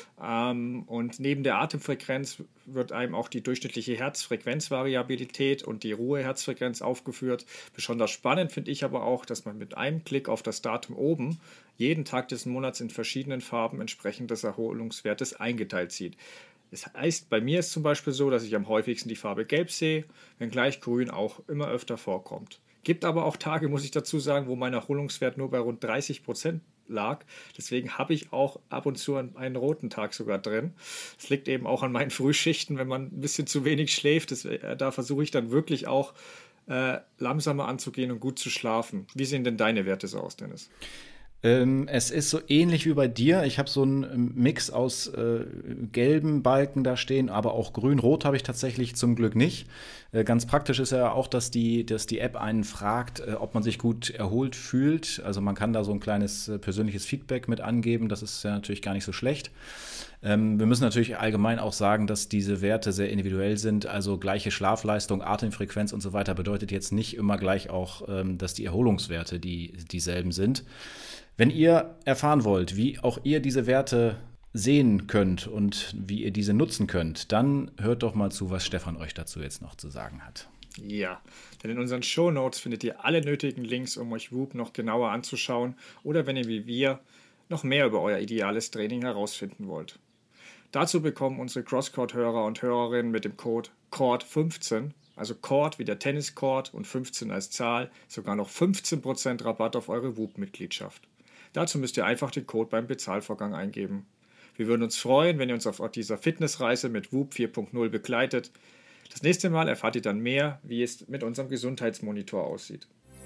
Und neben der Atemfrequenz wird einem auch die durchschnittliche Herzfrequenzvariabilität und die Ruheherzfrequenz aufgeführt. Besonders spannend finde ich aber auch, dass man mit einem Klick auf das Datum oben jeden Tag des Monats in verschiedenen Farben entsprechend des Erholungswertes eingeteilt sieht. Das heißt, bei mir ist zum Beispiel so, dass ich am häufigsten die Farbe Gelb sehe, wenngleich Grün auch immer öfter vorkommt. Gibt aber auch Tage, muss ich dazu sagen, wo mein Erholungswert nur bei rund dreißig Prozent lag. Deswegen habe ich auch ab und zu einen roten Tag sogar drin. Das liegt eben auch an meinen Frühschichten, wenn man ein bisschen zu wenig schläft. Das, da versuche ich dann wirklich auch äh, langsamer anzugehen und gut zu schlafen. Wie sehen denn deine Werte so aus, Dennis? Ähm, es ist so ähnlich wie bei dir. Ich habe so einen Mix aus äh, gelben Balken da stehen, aber auch grün-rot habe ich tatsächlich zum Glück nicht. Äh, ganz praktisch ist ja auch, dass die, dass die App einen fragt, äh, ob man sich gut erholt fühlt. Also man kann da so ein kleines äh, persönliches Feedback mit angeben. Das ist ja natürlich gar nicht so schlecht. Ähm, wir müssen natürlich allgemein auch sagen, dass diese Werte sehr individuell sind. Also gleiche Schlafleistung, Atemfrequenz und so weiter bedeutet jetzt nicht immer gleich auch, ähm, dass die Erholungswerte die, dieselben sind. Wenn ihr erfahren wollt, wie auch ihr diese Werte sehen könnt und wie ihr diese nutzen könnt, dann hört doch mal zu, was Stefan euch dazu jetzt noch zu sagen hat. Ja, denn in unseren Shownotes findet ihr alle nötigen Links, um euch Whoop noch genauer anzuschauen oder wenn ihr wie wir noch mehr über euer ideales Training herausfinden wollt. Dazu bekommen unsere Crosscourt-Hörer und Hörerinnen mit dem Code C O R D fünfzehn, also Court wie der Tenniscourt und fünfzehn als Zahl, sogar noch fünfzehn Prozent Rabatt auf eure Whoop-Mitgliedschaft. Dazu müsst ihr einfach den Code beim Bezahlvorgang eingeben. Wir würden uns freuen, wenn ihr uns auf dieser Fitnessreise mit Whoop vier Punkt null begleitet. Das nächste Mal erfahrt ihr dann mehr, wie es mit unserem Gesundheitsmonitor aussieht.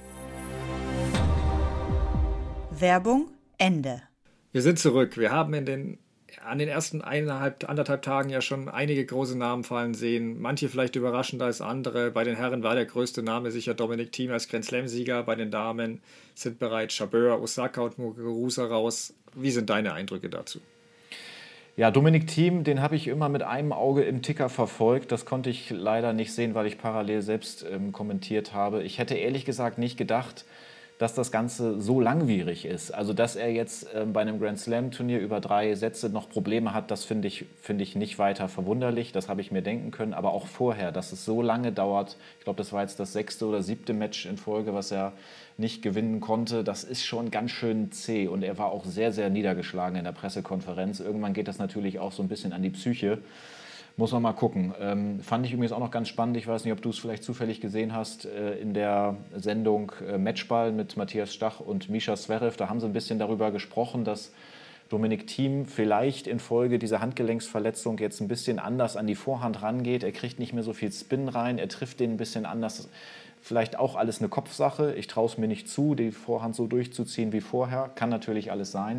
Werbung Ende. Wir sind zurück. Wir haben in den, an den ersten eineinhalb, anderthalb Tagen ja schon einige große Namen fallen sehen. Manche vielleicht überraschender als andere. Bei den Herren war der größte Name sicher Dominic Thiem als Grand Slam-Sieger. Bei den Damen sind bereits Jabeur, Osaka und Muguruza raus. Wie sind deine Eindrücke dazu? Ja, Dominic Thiem, den habe ich immer mit einem Auge im Ticker verfolgt. Das konnte ich leider nicht sehen, weil ich parallel selbst ähm, kommentiert habe. Ich hätte ehrlich gesagt nicht gedacht, dass das Ganze so langwierig ist. Also, dass er jetzt äh, bei einem Grand Slam-Turnier über drei Sätze noch Probleme hat, das finde ich, finde ich nicht weiter verwunderlich. Das habe ich mir denken können. Aber auch vorher, dass es so lange dauert, ich glaube, das war jetzt das sechste oder siebte Match in Folge, was er nicht gewinnen konnte, das ist schon ganz schön zäh. Und er war auch sehr, sehr niedergeschlagen in der Pressekonferenz. Irgendwann geht das natürlich auch so ein bisschen an die Psyche. Muss man mal gucken. Ähm, fand ich übrigens auch noch ganz spannend. Ich weiß nicht, ob du es vielleicht zufällig gesehen hast, äh, in der Sendung äh, Matchball mit Matthias Stach und Mischa Zverev. Da haben sie ein bisschen darüber gesprochen, dass Dominic Thiem vielleicht infolge dieser Handgelenksverletzung jetzt ein bisschen anders an die Vorhand rangeht. Er kriegt nicht mehr so viel Spin rein, er trifft den ein bisschen anders. Vielleicht auch alles eine Kopfsache. Ich traue es mir nicht zu, die Vorhand so durchzuziehen wie vorher. Kann natürlich alles sein.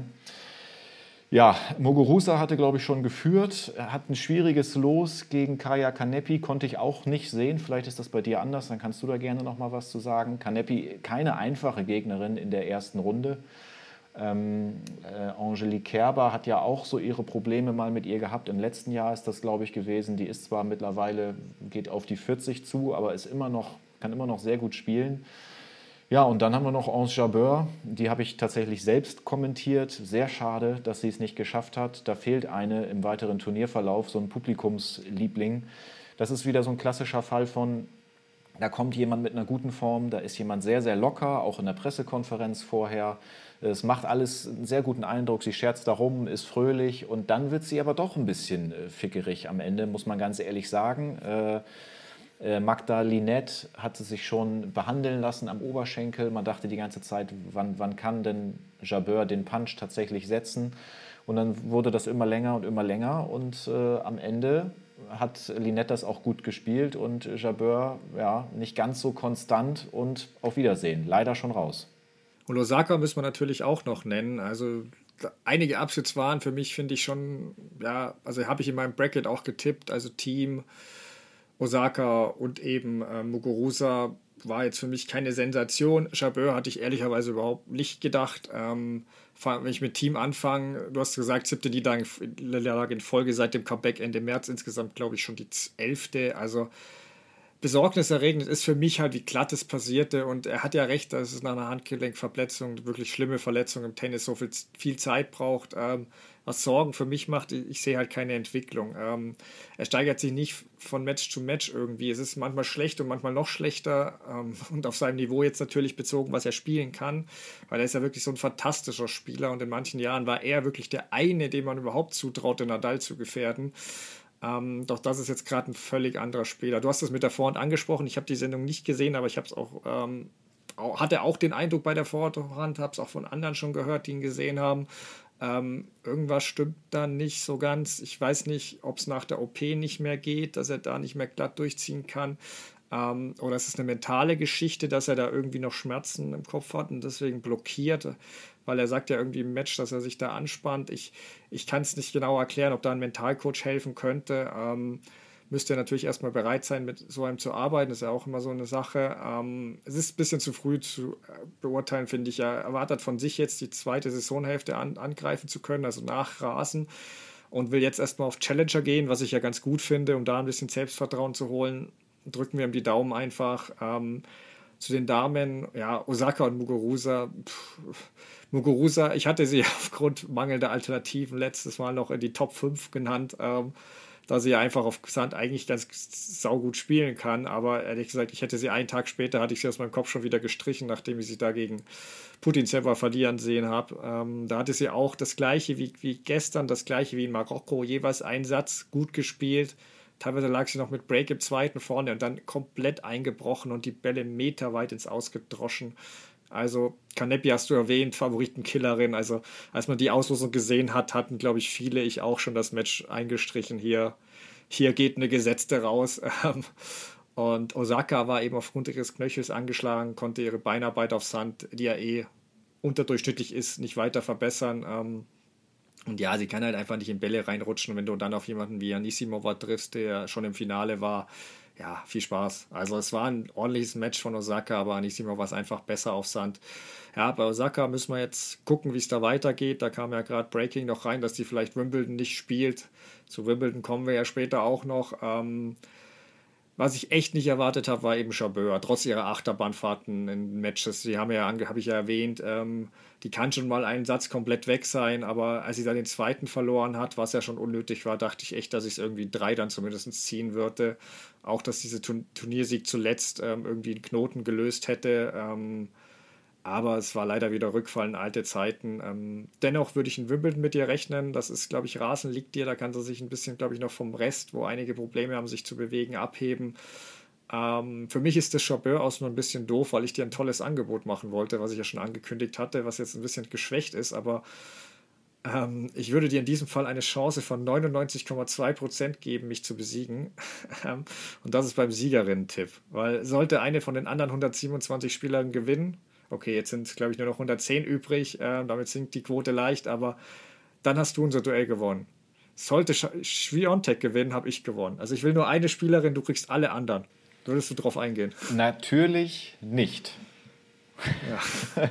Ja, Muguruza hatte, glaube ich, schon geführt. Er hat ein schwieriges Los gegen Kaia Kanepi, konnte ich auch nicht sehen. Vielleicht ist das bei dir anders, dann kannst du da gerne noch mal was zu sagen. Kanepi, keine einfache Gegnerin in der ersten Runde. Ähm, äh, Angelique Kerber hat ja auch so ihre Probleme mal mit ihr gehabt. Im letzten Jahr ist das, glaube ich, gewesen. Die ist zwar mittlerweile, geht auf die vierzig zu, aber ist immer noch, kann immer noch sehr gut spielen. Ja, und dann haben wir noch Ons Jabeur, die habe ich tatsächlich selbst kommentiert. Sehr schade, dass sie es nicht geschafft hat. Da fehlt eine im weiteren Turnierverlauf, so ein Publikumsliebling. Das ist wieder so ein klassischer Fall von, da kommt jemand mit einer guten Form, da ist jemand sehr, sehr locker, auch in der Pressekonferenz vorher. Es macht alles einen sehr guten Eindruck, sie scherzt darum, ist fröhlich und dann wird sie aber doch ein bisschen fickerig am Ende, muss man ganz ehrlich sagen. Magda Linette hatte sich schon behandeln lassen am Oberschenkel. Man dachte die ganze Zeit, wann, wann kann denn Jabeur den Punch tatsächlich setzen? Und dann wurde das immer länger und immer länger. Und äh, am Ende hat Linette das auch gut gespielt und Jabeur ja, nicht ganz so konstant. Und auf Wiedersehen, leider schon raus. Und Osaka müssen wir natürlich auch noch nennen. Also einige Upsets waren für mich, finde ich schon, ja, also habe ich in meinem Bracket auch getippt. Also Thiem, Osaka und eben äh, Muguruza war jetzt für mich keine Sensation. Jabeur hatte ich ehrlicherweise überhaupt nicht gedacht. Ähm, wenn ich mit Team anfange, du hast gesagt, siebte Niederlage in Folge seit dem Comeback Ende März, insgesamt glaube ich schon die elfte. Also besorgniserregend ist für mich halt, wie glatt es passierte. Und er hat ja recht, dass es nach einer Handgelenkverletzung, wirklich schlimme Verletzung im Tennis, so viel, viel Zeit braucht. Ähm, was Sorgen für mich macht, ich sehe halt keine Entwicklung. Ähm, er steigert sich nicht von Match zu Match irgendwie. Es ist manchmal schlecht und manchmal noch schlechter. Ähm, und auf seinem Niveau jetzt natürlich bezogen, was er spielen kann. Weil er ist ja wirklich so ein fantastischer Spieler. Und in manchen Jahren war er wirklich der eine, dem man überhaupt zutraut, den Nadal zu gefährden. Ähm, doch das ist jetzt gerade ein völlig anderer Spieler. Du hast es mit der Vorhand angesprochen. Ich habe die Sendung nicht gesehen, aber ich habe es auch, ähm, auch, hatte auch den Eindruck bei der Vorhand, habe es auch von anderen schon gehört, die ihn gesehen haben. Ähm, irgendwas stimmt da nicht so ganz. Ich weiß nicht, ob es nach der O P nicht mehr geht, dass er da nicht mehr glatt durchziehen kann. Ähm, oder es ist eine mentale Geschichte, dass er da irgendwie noch Schmerzen im Kopf hat und deswegen blockiert, weil er sagt ja irgendwie im Match, dass er sich da anspannt. Ich, ich kann es nicht genau erklären, ob da ein Mentalcoach helfen könnte. Ähm, müsste er natürlich erstmal bereit sein, mit so einem zu arbeiten. Das ist ja auch immer so eine Sache. Ähm, es ist ein bisschen zu früh zu beurteilen, finde ich. Er erwartet von sich jetzt die zweite Saisonhälfte an, angreifen zu können, also nachrasen. Und will jetzt erstmal auf Challenger gehen, was ich ja ganz gut finde, um da ein bisschen Selbstvertrauen zu holen. Drücken wir ihm die Daumen einfach. Ähm, zu den Damen, ja, Osaka und Muguruza. Pff, Muguruza, ich hatte sie aufgrund mangelnder Alternativen letztes Mal noch in die Top fünf genannt, ähm, da sie ja einfach auf Sand eigentlich ganz saugut spielen kann. Aber ehrlich gesagt, ich hätte sie einen Tag später, hatte ich sie aus meinem Kopf schon wieder gestrichen, nachdem ich sie da gegen Putintseva verlieren sehen habe. Ähm, da hatte sie auch das Gleiche wie, wie gestern, das Gleiche wie in Marokko, jeweils einen Satz gut gespielt. Teilweise lag sie noch mit Break im zweiten vorne und dann komplett eingebrochen und die Bälle meterweit ins Ausgedroschen. Also Kanepi hast du erwähnt, Favoritenkillerin. Also als man die Auslosung gesehen hat, hatten, glaube ich, viele, ich auch schon das Match eingestrichen. Hier, hier geht eine Gesetzte raus. Und Osaka war eben aufgrund ihres Knöchels angeschlagen, konnte ihre Beinarbeit auf Sand, die ja eh unterdurchschnittlich ist, nicht weiter verbessern. Und ja, sie kann halt einfach nicht in Bälle reinrutschen. Und wenn du dann auf jemanden wie Anisimova triffst, der schon im Finale war, ja, viel Spaß. Also es war ein ordentliches Match von Osaka, aber Anisimova war es einfach besser auf Sand. Ja, bei Osaka müssen wir jetzt gucken, wie es da weitergeht. Da kam ja gerade Breaking noch rein, dass die vielleicht Wimbledon nicht spielt. Zu Wimbledon kommen wir ja später auch noch. Ähm, was ich echt nicht erwartet habe, war eben Jabeur, trotz ihrer Achterbahnfahrten in Matches. Die haben ja, habe ich ja erwähnt, ähm, die kann schon mal einen Satz komplett weg sein, aber als sie dann den zweiten verloren hat, was ja schon unnötig war, dachte ich echt, dass ich es irgendwie drei dann zumindest ziehen würde. Auch, dass diese Turniersieg zuletzt ähm, irgendwie einen Knoten gelöst hätte. Ähm, aber es war leider wieder Rückfall in alte Zeiten. Ähm, dennoch würde ich in Wimbledon mit ihr rechnen. Das ist, glaube ich, Rasen liegt dir. Da kann sie sich ein bisschen, glaube ich, noch vom Rest, wo einige Probleme haben, sich zu bewegen, abheben. Ähm, für mich ist das Jabeur aus nur ein bisschen doof, weil ich dir ein tolles Angebot machen wollte, was ich ja schon angekündigt hatte, was jetzt ein bisschen geschwächt ist. Aber ähm, ich würde dir in diesem Fall eine Chance von neunundneunzig Komma zwei Prozent geben, mich zu besiegen. Und das ist beim Siegerinnen-Tipp. Weil sollte eine von den anderen hundertsiebenundzwanzig Spielern gewinnen, okay, jetzt sind, glaube ich, nur noch hundertzehn übrig. Äh, damit sinkt die Quote leicht, aber dann hast du unser Duell gewonnen. Sollte Swiatek gewinnen, habe ich gewonnen. Also ich will nur eine Spielerin, du kriegst alle anderen. Würdest du drauf eingehen? Natürlich nicht. Ja,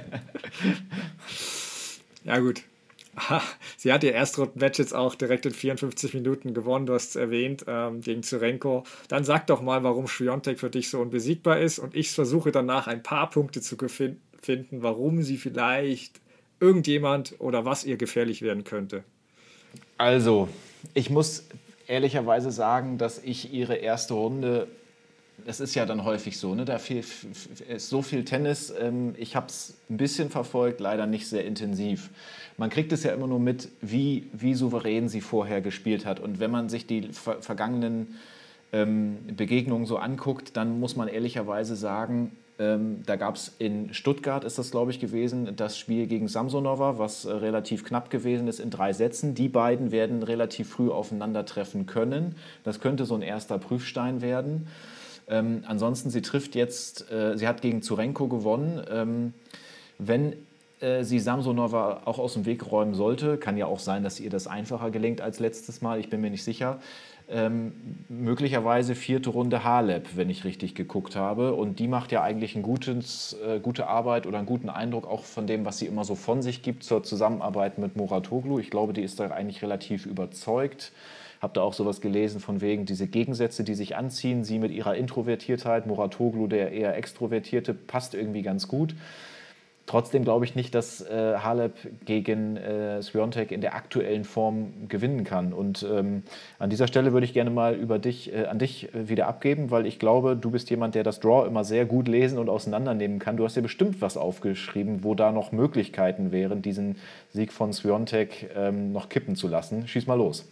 ja gut. Sie hat ihr Erstrunden-Match jetzt auch direkt in vierundfünfzig Minuten gewonnen, du hast es erwähnt, ähm, gegen Zurenko. Dann sag doch mal, warum Swiatek für dich so unbesiegbar ist und ich versuche danach ein paar Punkte zu finden, warum sie vielleicht irgendjemand oder was ihr gefährlich werden könnte. Also, ich muss ehrlicherweise sagen, dass ich ihre erste Runde, es ist ja dann häufig so, ne, da viel, ist so viel Tennis, ähm, ich habe es ein bisschen verfolgt, leider nicht sehr intensiv. Man kriegt es ja immer nur mit, wie, wie souverän sie vorher gespielt hat. Und wenn man sich die ver- vergangenen ähm, Begegnungen so anguckt, dann muss man ehrlicherweise sagen, ähm, da gab es in Stuttgart, ist das glaube ich gewesen, das Spiel gegen Samsonova, was äh, relativ knapp gewesen ist in drei Sätzen. Die beiden werden relativ früh aufeinandertreffen können. Das könnte so ein erster Prüfstein werden. Ähm, ansonsten, sie trifft jetzt, äh, sie hat gegen Zurenko gewonnen. Ähm, wenn sie Samsonova auch aus dem Weg räumen sollte. Kann ja auch sein, dass ihr das einfacher gelingt als letztes Mal, ich bin mir nicht sicher. ähm, möglicherweise vierte Runde Halep, wenn ich richtig geguckt habe. Und die macht ja eigentlich ein gutes, äh, gute Arbeit oder einen guten Eindruck auch von dem, was sie immer so von sich gibt zur Zusammenarbeit mit Mouratoglou. Ich glaube, die ist da eigentlich relativ überzeugt. Habe da auch sowas gelesen von wegen diese Gegensätze, die sich anziehen. Sie mit ihrer Introvertiertheit, Mouratoglou, der eher Extrovertierte, passt irgendwie ganz gut. Trotzdem glaube ich nicht, dass äh, Halep gegen äh, Swiatek in der aktuellen Form gewinnen kann. Und ähm, an dieser Stelle würde ich gerne mal über dich, äh, an dich äh, wieder abgeben, weil ich glaube, du bist jemand, der das Draw immer sehr gut lesen und auseinandernehmen kann. Du hast ja bestimmt was aufgeschrieben, wo da noch Möglichkeiten wären, diesen Sieg von Swiatek ähm, noch kippen zu lassen. Schieß mal los.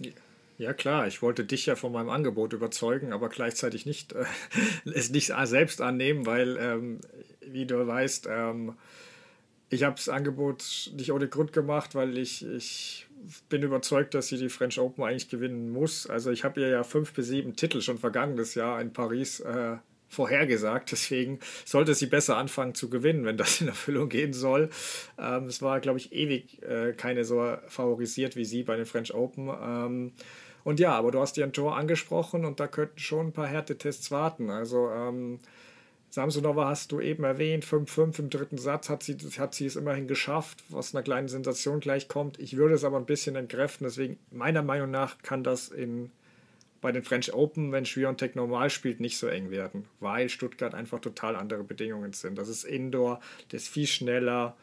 Ja klar, ich wollte dich ja von meinem Angebot überzeugen, aber gleichzeitig nicht äh, es nicht selbst annehmen, weil, ähm, wie du weißt, ähm, ich habe das Angebot nicht ohne Grund gemacht, weil ich, ich bin überzeugt, dass sie die French Open eigentlich gewinnen muss. Also ich habe ihr ja fünf bis sieben Titel schon vergangenes Jahr in Paris äh, vorhergesagt. Deswegen sollte sie besser anfangen zu gewinnen, wenn das in Erfüllung gehen soll. Ähm, es war, glaube ich, ewig äh, keine so favorisiert wie sie bei den French Open. Ähm, Und ja, aber du hast ihren Tor angesprochen und da könnten schon ein paar Härtetests warten. Also ähm, Samsonova hast du eben erwähnt, fünf fünf im dritten Satz hat sie, hat sie es immerhin geschafft, was einer kleinen Sensation gleich kommt. Ich würde es aber ein bisschen entkräften, deswegen meiner Meinung nach kann das in, bei den French Open, wenn Swiatek normal spielt, nicht so eng werden, weil Stuttgart einfach total andere Bedingungen sind. Das ist Indoor, das ist viel schneller.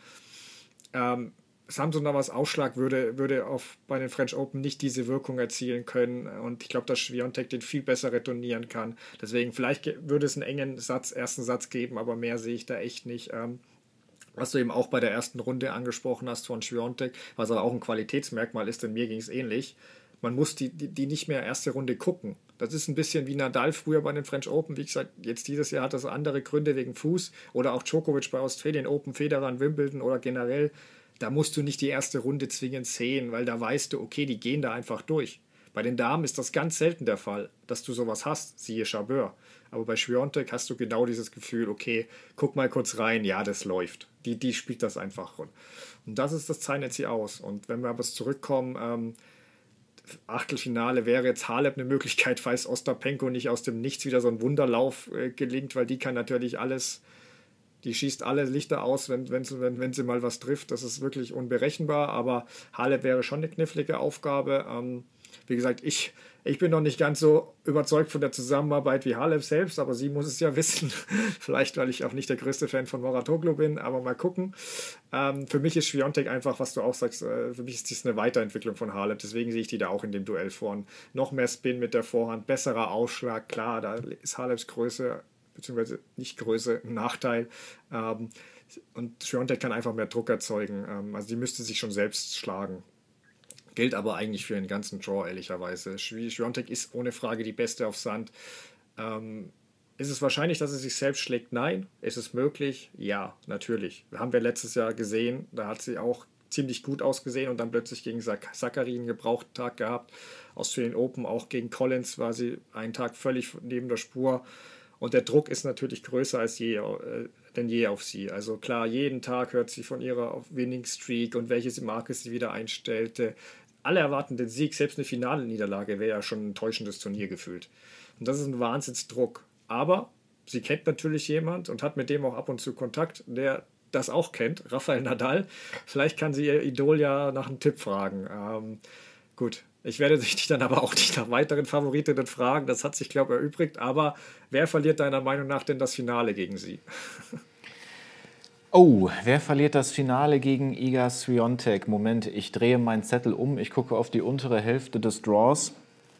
Ähm, Samsonovas Ausschlag würde, würde auf, bei den French Open nicht diese Wirkung erzielen können und ich glaube, dass Swiatek den viel besser retournieren kann. Deswegen vielleicht würde es einen engen Satz, ersten Satz geben, aber mehr sehe ich da echt nicht. Ähm, was du eben auch bei der ersten Runde angesprochen hast von Swiatek, was aber auch ein Qualitätsmerkmal ist, denn mir ging es ähnlich. Man muss die, die, die nicht mehr erste Runde gucken. Das ist ein bisschen wie Nadal früher bei den French Open. Wie gesagt, jetzt dieses Jahr hat das andere Gründe wegen Fuß oder auch Djokovic bei Australian Open, Federer in Wimbledon oder generell. Da musst du nicht die erste Runde zwingend sehen, weil da weißt du, okay, die gehen da einfach durch. Bei den Damen ist das ganz selten der Fall, dass du sowas hast, siehe Jabeur. Aber bei Swiatek hast du genau dieses Gefühl, okay, guck mal kurz rein, ja, das läuft. Die, die spielt das einfach. Und das ist, das zeichnet sie aus. Und wenn wir aber zurückkommen, ähm, Achtelfinale wäre jetzt Halep eine Möglichkeit, falls Ostapenko nicht aus dem Nichts wieder so ein Wunderlauf äh, gelingt, weil die kann natürlich alles... Die schießt alle Lichter aus, wenn, wenn, sie, wenn, wenn sie mal was trifft. Das ist wirklich unberechenbar. Aber Halep wäre schon eine knifflige Aufgabe. Ähm, wie gesagt, ich, ich bin noch nicht ganz so überzeugt von der Zusammenarbeit wie Halep selbst, aber sie muss es ja wissen. Vielleicht, weil ich auch nicht der größte Fan von Mouratoglou bin, aber mal gucken. Ähm, für mich ist Swiatek einfach, was du auch sagst, äh, für mich ist dies eine Weiterentwicklung von Halep. Deswegen sehe ich die da auch in dem Duell vorn. Noch mehr Spin mit der Vorhand, besserer Ausschlag. Klar, da ist Haleps Größe beziehungsweise nicht Größe, ein Nachteil. Ähm, und Swiatek kann einfach mehr Druck erzeugen. Ähm, also die müsste sich schon selbst schlagen. Gilt aber eigentlich für den ganzen Draw, ehrlicherweise. Swiatek ist ohne Frage die Beste auf Sand. Ähm, ist es wahrscheinlich, dass sie sich selbst schlägt? Nein. Ist es möglich? Ja, natürlich. Haben wir letztes Jahr gesehen. Da hat sie auch ziemlich gut ausgesehen und dann plötzlich gegen Sakkari einen gebrauchten Tag gehabt. Australian Open, auch gegen Collins war sie einen Tag völlig neben der Spur. Und der Druck ist natürlich größer als je, äh, denn je auf sie. Also klar, jeden Tag hört sie von ihrer Winning-Streak und welche Marke sie wieder einstellte. Alle erwarten den Sieg, selbst eine Finale-Niederlage wäre ja schon ein enttäuschendes Turnier gefühlt. Und das ist ein Wahnsinnsdruck. Aber sie kennt natürlich jemand und hat mit dem auch ab und zu Kontakt, der das auch kennt, Rafael Nadal. Vielleicht kann sie ihr Idol ja nach einem Tipp fragen. Ähm, gut. Ich werde dich dann aber auch nicht nach weiteren Favoritinnen fragen. Das hat sich, glaube ich, erübrigt. Aber wer verliert deiner Meinung nach denn das Finale gegen sie? Oh, wer verliert das Finale gegen Iga Swiatek? Moment, ich drehe meinen Zettel um. Ich gucke auf die untere Hälfte des Draws.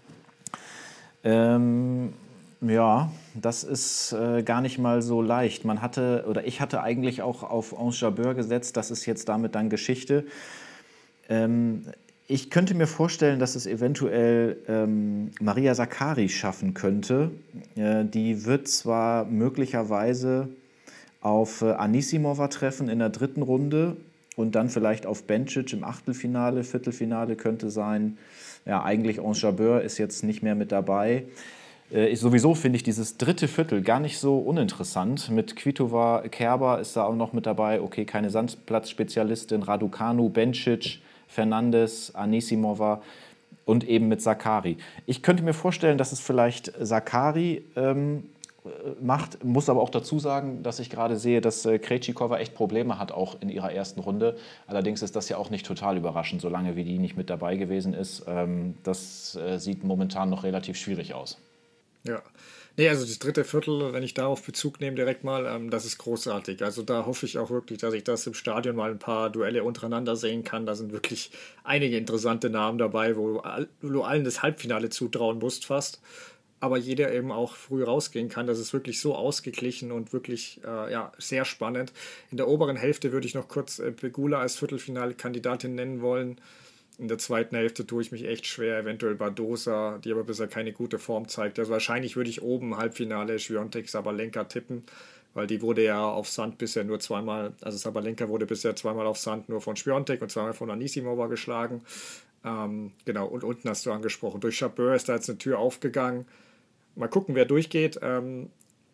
Ähm, ja, das ist äh, gar nicht mal so leicht. Man hatte, oder ich hatte eigentlich auch auf Ons Jabeur gesetzt. Das ist jetzt damit dann Geschichte. Ähm, Ich könnte mir vorstellen, dass es eventuell ähm, Maria Sakkari schaffen könnte. Äh, die wird zwar möglicherweise auf äh, Anisimova treffen in der dritten Runde und dann vielleicht auf Bencic im Achtelfinale, Viertelfinale könnte sein. Ja, eigentlich Ons Jabeur ist jetzt nicht mehr mit dabei. Äh, ich, sowieso finde ich dieses dritte Viertel gar nicht so uninteressant. Mit Kvitova, Kerber ist da auch noch mit dabei. Okay, keine Sandplatzspezialistin, Raducanu, Bencic, Fernandes, Anisimova. und eben mit Sakkari. Ich könnte mir vorstellen, dass es vielleicht Sakkari ähm, macht, muss aber auch dazu sagen, dass ich gerade sehe, dass äh, Krejcikova echt Probleme hat, auch in ihrer ersten Runde. Allerdings ist das ja auch nicht total überraschend, solange wie die nicht mit dabei gewesen ist. Ähm, das äh, sieht momentan noch relativ schwierig aus. Ja, nee, also das dritte Viertel, wenn ich darauf Bezug nehme direkt mal, ähm, das ist großartig. Also da hoffe ich auch wirklich, dass ich das im Stadion mal ein paar Duelle untereinander sehen kann. Da sind wirklich einige interessante Namen dabei, wo, all, wo du allen das Halbfinale zutrauen musst fast. Aber jeder eben auch früh rausgehen kann. Das ist wirklich so ausgeglichen und wirklich äh, ja, sehr spannend. In der oberen Hälfte würde ich noch kurz äh, Pegula als Viertelfinalkandidatin nennen wollen. In der zweiten Hälfte tue ich mich echt schwer, eventuell Badosa, die aber bisher keine gute Form zeigt. Also wahrscheinlich würde ich oben Halbfinale Świątek Sabalenka tippen, weil die wurde ja auf Sand bisher nur zweimal, also Sabalenka wurde bisher zweimal auf Sand nur von Świątek und zweimal von Anisimova geschlagen. Ähm, genau, und unten hast du angesprochen, durch Jabeur ist da jetzt eine Tür aufgegangen. Mal gucken, wer durchgeht. Ähm,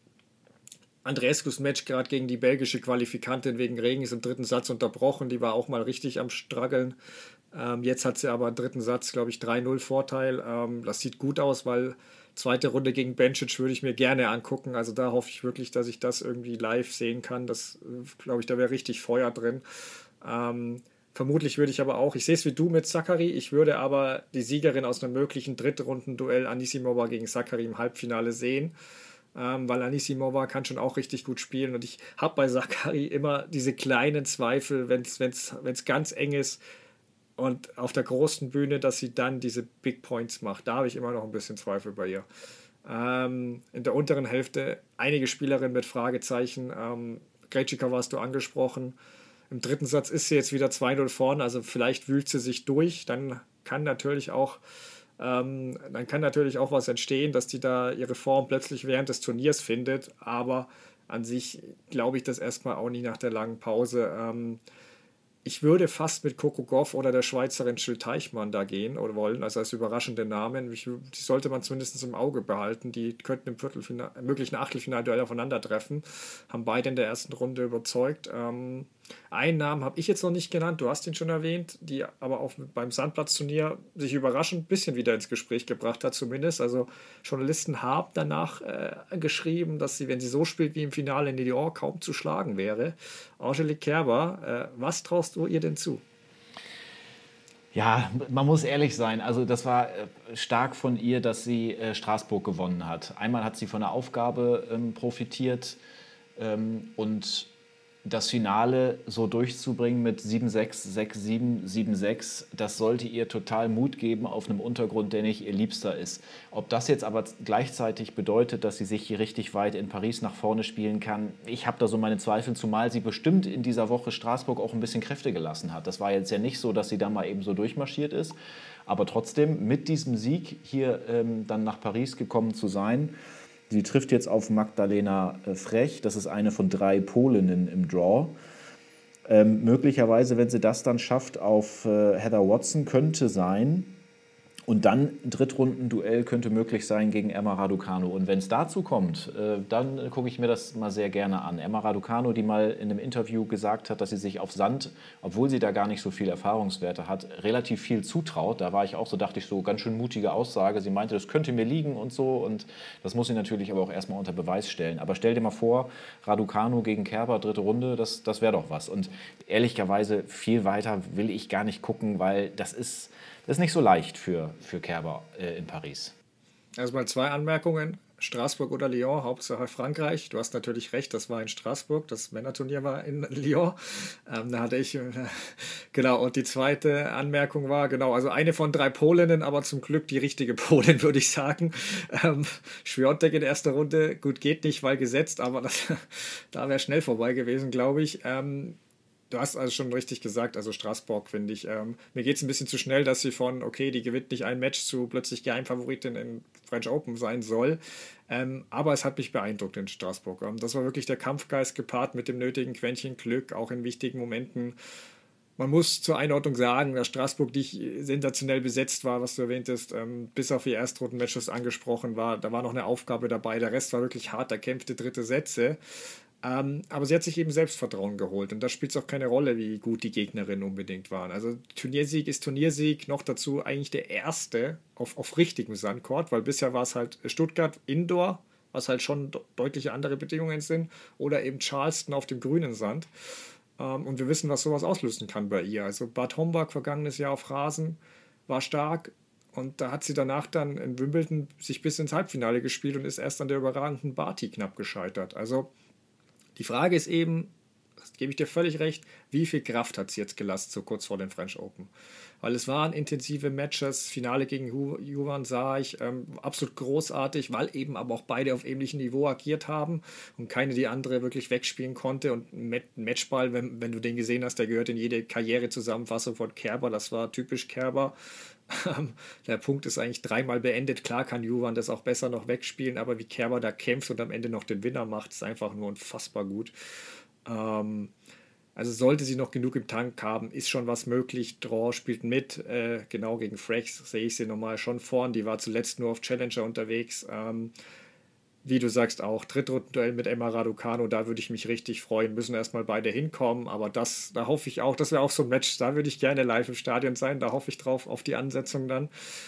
Andreescus Match gerade gegen die belgische Qualifikantin wegen Regen ist im dritten Satz unterbrochen. Die war auch mal richtig am Struggeln. Ähm, jetzt hat sie aber im dritten Satz, glaube ich, drei null Vorteil. Ähm, das sieht gut aus, weil zweite Runde gegen Bencic würde ich mir gerne angucken. Also da hoffe ich wirklich, dass ich das irgendwie live sehen kann. Das, glaube ich, da wäre richtig Feuer drin. Ähm, Vermutlich würde ich aber auch, ich sehe es wie du mit Sakkari, ich würde aber die Siegerin aus einem möglichen Drittrunden-Duell Anisimova gegen Sakkari im Halbfinale sehen, ähm, weil Anisimova kann schon auch richtig gut spielen und ich habe bei Sakkari immer diese kleinen Zweifel, wenn es ganz eng ist und auf der großen Bühne, dass sie dann diese Big Points macht. Da habe ich immer noch ein bisschen Zweifel bei ihr. Ähm, in der unteren Hälfte einige Spielerinnen mit Fragezeichen. Ähm, Krejcikova hast du angesprochen. Im dritten Satz ist sie jetzt wieder zwei null vorne, also vielleicht wühlt sie sich durch. Dann kann natürlich auch, ähm, dann kann natürlich auch was entstehen, dass die da ihre Form plötzlich während des Turniers findet. Aber an sich glaube ich das erstmal auch nie nach der langen Pause. Ähm, ich würde fast mit Coco Gauff oder der Schweizerin Jill Teichmann da gehen oder wollen, also als überraschende Namen. Ich, die sollte man zumindest im Auge behalten. Die könnten im Viertelfinale, möglichen Achtelfinalduell aufeinandertreffen. Haben beide in der ersten Runde überzeugt. Ähm, einen Namen habe ich jetzt noch nicht genannt, du hast ihn schon erwähnt, die aber auch beim Sandplatzturnier sich überraschend ein bisschen wieder ins Gespräch gebracht hat zumindest. Also Journalisten haben danach äh, geschrieben, dass sie, wenn sie so spielt wie im Finale in Lyon, kaum zu schlagen wäre. Angelique Kerber, äh, was traust du ihr denn zu? Ja, man muss ehrlich sein. Also das war äh, stark von ihr, dass sie äh, Straßburg gewonnen hat. Einmal hat sie von der Aufgabe ähm, profitiert ähm, und das Finale so durchzubringen mit sieben sechs, sechs sieben, sieben sechs, das sollte ihr total Mut geben auf einem Untergrund, der nicht ihr Liebster ist. Ob das jetzt aber gleichzeitig bedeutet, dass sie sich hier richtig weit in Paris nach vorne spielen kann, ich habe da so meine Zweifel, zumal sie bestimmt in dieser Woche Straßburg auch ein bisschen Kräfte gelassen hat. Das war jetzt ja nicht so, dass sie da mal eben so durchmarschiert ist, aber trotzdem mit diesem Sieg hier ähm, dann nach Paris gekommen zu sein. Sie trifft jetzt auf Magdalena Frech, das ist eine von drei Polinnen im Draw. Ähm, möglicherweise, wenn sie das dann schafft, auf äh, Heather Watson könnte sein. Und dann ein Drittrundenduell könnte möglich sein gegen Emma Raducanu. Und wenn es dazu kommt, äh, dann gucke ich mir das mal sehr gerne an. Emma Raducanu, die mal in einem Interview gesagt hat, dass sie sich auf Sand, obwohl sie da gar nicht so viel Erfahrungswerte hat, relativ viel zutraut. Da war ich auch so, dachte ich so, ganz schön mutige Aussage. Sie meinte, das könnte mir liegen und so. Und das muss sie natürlich aber auch erstmal unter Beweis stellen. Aber stell dir mal vor, Raducanu gegen Kerber, dritte Runde, das, das wäre doch was. Und ehrlicherweise viel weiter will ich gar nicht gucken, weil das ist... Das ist nicht so leicht für, für Kerber äh, in Paris. Erstmal zwei Anmerkungen. Straßburg oder Lyon, Hauptsache Frankreich. Du hast natürlich recht, das war in Straßburg, das Männerturnier war in Lyon. Ähm, da hatte ich, äh, genau, und die zweite Anmerkung war, genau, also eine von drei Polinnen, aber zum Glück die richtige Polin, würde ich sagen. Ähm, Świątek in erster Runde, gut, geht nicht, weil gesetzt, aber das, da wäre schnell vorbei gewesen, glaube ich. Ähm, Du hast also schon richtig gesagt, also Straßburg finde ich, ähm, mir geht es ein bisschen zu schnell, dass sie von, okay, die gewinnt nicht ein Match zu plötzlich Geheimfavoritin in French Open sein soll, ähm, aber es hat mich beeindruckt in Straßburg. Ähm, das war wirklich der Kampfgeist gepaart mit dem nötigen Quäntchen Glück, auch in wichtigen Momenten. Man muss zur Einordnung sagen, dass Straßburg nicht sensationell besetzt war, was du erwähntest, ähm, bis auf die Erstrunden-Matches angesprochen war, da war noch eine Aufgabe dabei, der Rest war wirklich hart erkämpfte dritte Sätze. Ähm, aber sie hat sich eben Selbstvertrauen geholt und da spielt es auch keine Rolle, wie gut die Gegnerinnen unbedingt waren. Also Turniersieg ist Turniersieg, noch dazu eigentlich der erste auf, auf richtigem Sandcourt, weil bisher war es halt Stuttgart Indoor, was halt schon de- deutliche andere Bedingungen sind, oder eben Charleston auf dem grünen Sand. Ähm, und wir wissen, was sowas auslösen kann bei ihr. Also Bad Homburg vergangenes Jahr auf Rasen war stark und da hat sie danach dann in Wimbledon sich bis ins Halbfinale gespielt und ist erst an der überragenden Barty knapp gescheitert. Also die Frage ist eben, das gebe ich dir völlig recht, wie viel Kraft hat sie jetzt gelassen, so kurz vor den French Open? Weil es waren intensive Matches, Finale gegen Hu- Juvan sah ich, ähm, absolut großartig, weil eben aber auch beide auf ähnlichem Niveau agiert haben und keine die andere wirklich wegspielen konnte. Und ein Mat- ein Matchball, wenn, wenn du den gesehen hast, der gehört in jede Karrierezusammenfassung von Kerber, das war typisch Kerber. Der Punkt ist eigentlich dreimal beendet. Klar kann Juvan das auch besser noch wegspielen, aber wie Kerber da kämpft und am Ende noch den Winner macht, ist einfach nur unfassbar gut. Ähm, also sollte sie noch genug im Tank haben, ist schon was möglich. Draw spielt mit, äh, genau gegen Frags sehe ich sie normal schon vorn. Die war zuletzt nur auf Challenger unterwegs. Ähm, wie du sagst auch, Drittrundenduell mit Emma Raducanu, da würde ich mich richtig freuen. Müssen erstmal beide hinkommen, aber das, da hoffe ich auch, das wäre auch so ein Match, da würde ich gerne live im Stadion sein, da hoffe ich drauf, auf die Ansetzung dann.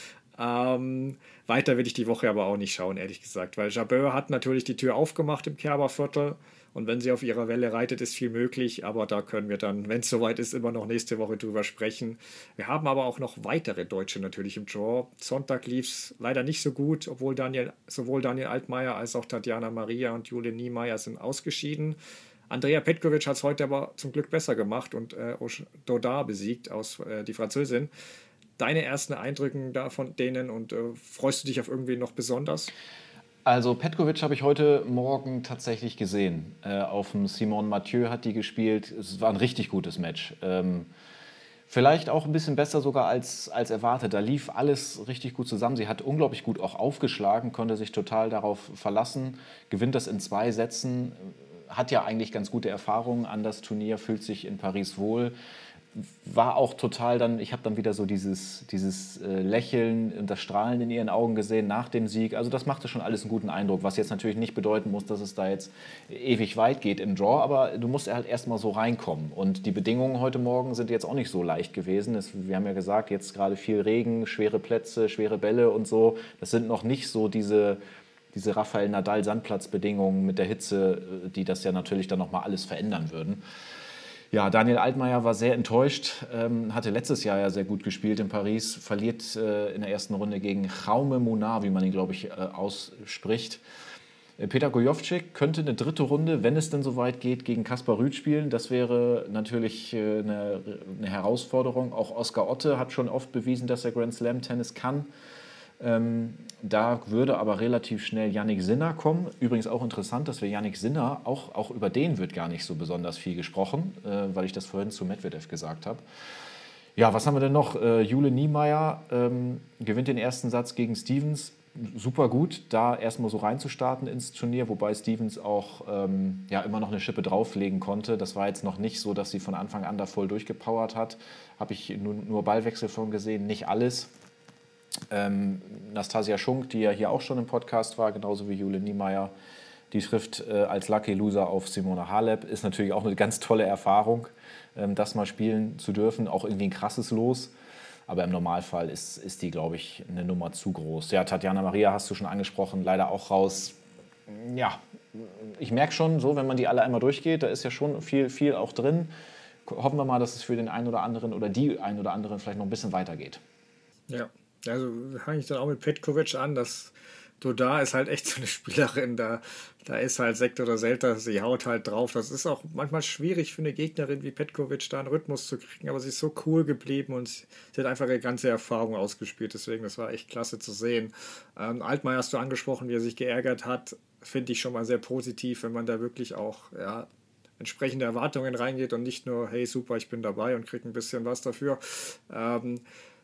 Ähm, weiter will ich die Woche aber auch nicht schauen, ehrlich gesagt, weil Jabeur hat natürlich die Tür aufgemacht im Kerberviertel und wenn sie auf ihrer Welle reitet, ist viel möglich, aber da können wir dann, wenn es soweit ist, immer noch nächste Woche drüber sprechen. Wir haben aber auch noch weitere Deutsche natürlich im Draw. Sonntag lief es leider nicht so gut, obwohl Daniel, sowohl Daniel Altmaier als auch Tatjana Maria und Julia Niemeyer sind ausgeschieden. Andrea Petkovic hat es heute aber zum Glück besser gemacht und äh, Dodard besiegt, aus, äh, die Französin. Deine ersten Eindrücke da von denen und äh, freust du dich auf irgendwie noch besonders? Also Petkovic habe ich heute Morgen tatsächlich gesehen. Äh, auf dem Simon Mathieu hat die gespielt. Es war ein richtig gutes Match. Ähm, vielleicht auch ein bisschen besser sogar als, als erwartet. Da lief alles richtig gut zusammen. Sie hat unglaublich gut auch aufgeschlagen, konnte sich total darauf verlassen, gewinnt das in zwei Sätzen, hat ja eigentlich ganz gute Erfahrungen an das Turnier, fühlt sich in Paris wohl. War auch total dann, ich habe dann wieder so dieses, dieses äh, Lächeln und das Strahlen in ihren Augen gesehen nach dem Sieg. Also das machte schon alles einen guten Eindruck, was jetzt natürlich nicht bedeuten muss, dass es da jetzt ewig weit geht im Draw, aber du musst halt erstmal so reinkommen. Und die Bedingungen heute Morgen sind jetzt auch nicht so leicht gewesen. Es, wir haben ja gesagt, jetzt gerade viel Regen, schwere Plätze, schwere Bälle und so. Das sind noch nicht so diese, diese Rafael Nadal-Sandplatzbedingungen mit der Hitze, die das ja natürlich dann nochmal alles verändern würden. Ja, Daniel Altmaier war sehr enttäuscht, ähm, hatte letztes Jahr ja sehr gut gespielt in Paris, verliert äh, in der ersten Runde gegen Jaume Munar, wie man ihn, glaube ich, äh, ausspricht. Äh, Peter Gojowczyk könnte eine dritte Runde, wenn es denn soweit geht, gegen Kaspar Rüth spielen. Das wäre natürlich äh, eine, eine Herausforderung. Auch Oscar Otte hat schon oft bewiesen, dass er Grand Slam Tennis kann. Ähm, da würde aber relativ schnell Jannik Sinner kommen. Übrigens auch interessant, dass wir Jannik Sinner, auch, auch über den wird gar nicht so besonders viel gesprochen, äh, weil ich das vorhin zu Medvedev gesagt habe. Ja, was haben wir denn noch? Äh, Jule Niemeyer ähm, gewinnt den ersten Satz gegen Stevens. Super gut, da erstmal so reinzustarten ins Turnier, wobei Stevens auch ähm, ja, immer noch eine Schippe drauflegen konnte. Das war jetzt noch nicht so, dass sie von Anfang an da voll durchgepowert hat. Habe ich nur, nur Ballwechsel von gesehen, nicht alles. Ähm, Nastasia Schunk, die ja hier auch schon im Podcast war, genauso wie Jule Niemeyer, die trifft äh, als Lucky Loser auf Simona Halep. Ist natürlich auch eine ganz tolle Erfahrung, ähm, das mal spielen zu dürfen. Auch irgendwie ein krasses Los. Aber im Normalfall ist, ist die, glaube ich, eine Nummer zu groß. Ja, Tatjana Maria hast du schon angesprochen, leider auch raus. Ja, ich merke schon, so, wenn man die alle einmal durchgeht, da ist ja schon viel, viel auch drin. Hoffen wir mal, dass es für den einen oder anderen oder die einen oder anderen vielleicht noch ein bisschen weitergeht. Ja. Also fange ich dann auch mit Petkovic an, dass Dodard ist halt echt so eine Spielerin, da, da ist halt Sekt oder Selter, sie haut halt drauf. Das ist auch manchmal schwierig für eine Gegnerin wie Petkovic, da einen Rhythmus zu kriegen, aber sie ist so cool geblieben und sie hat einfach ihre ganze Erfahrung ausgespielt, deswegen, das war echt klasse zu sehen. Ähm, Altmaier hast du angesprochen, wie er sich geärgert hat, finde ich schon mal sehr positiv, wenn man da wirklich auch, ja, entsprechende Erwartungen reingeht und nicht nur, hey super, ich bin dabei und kriege ein bisschen was dafür. Ähm,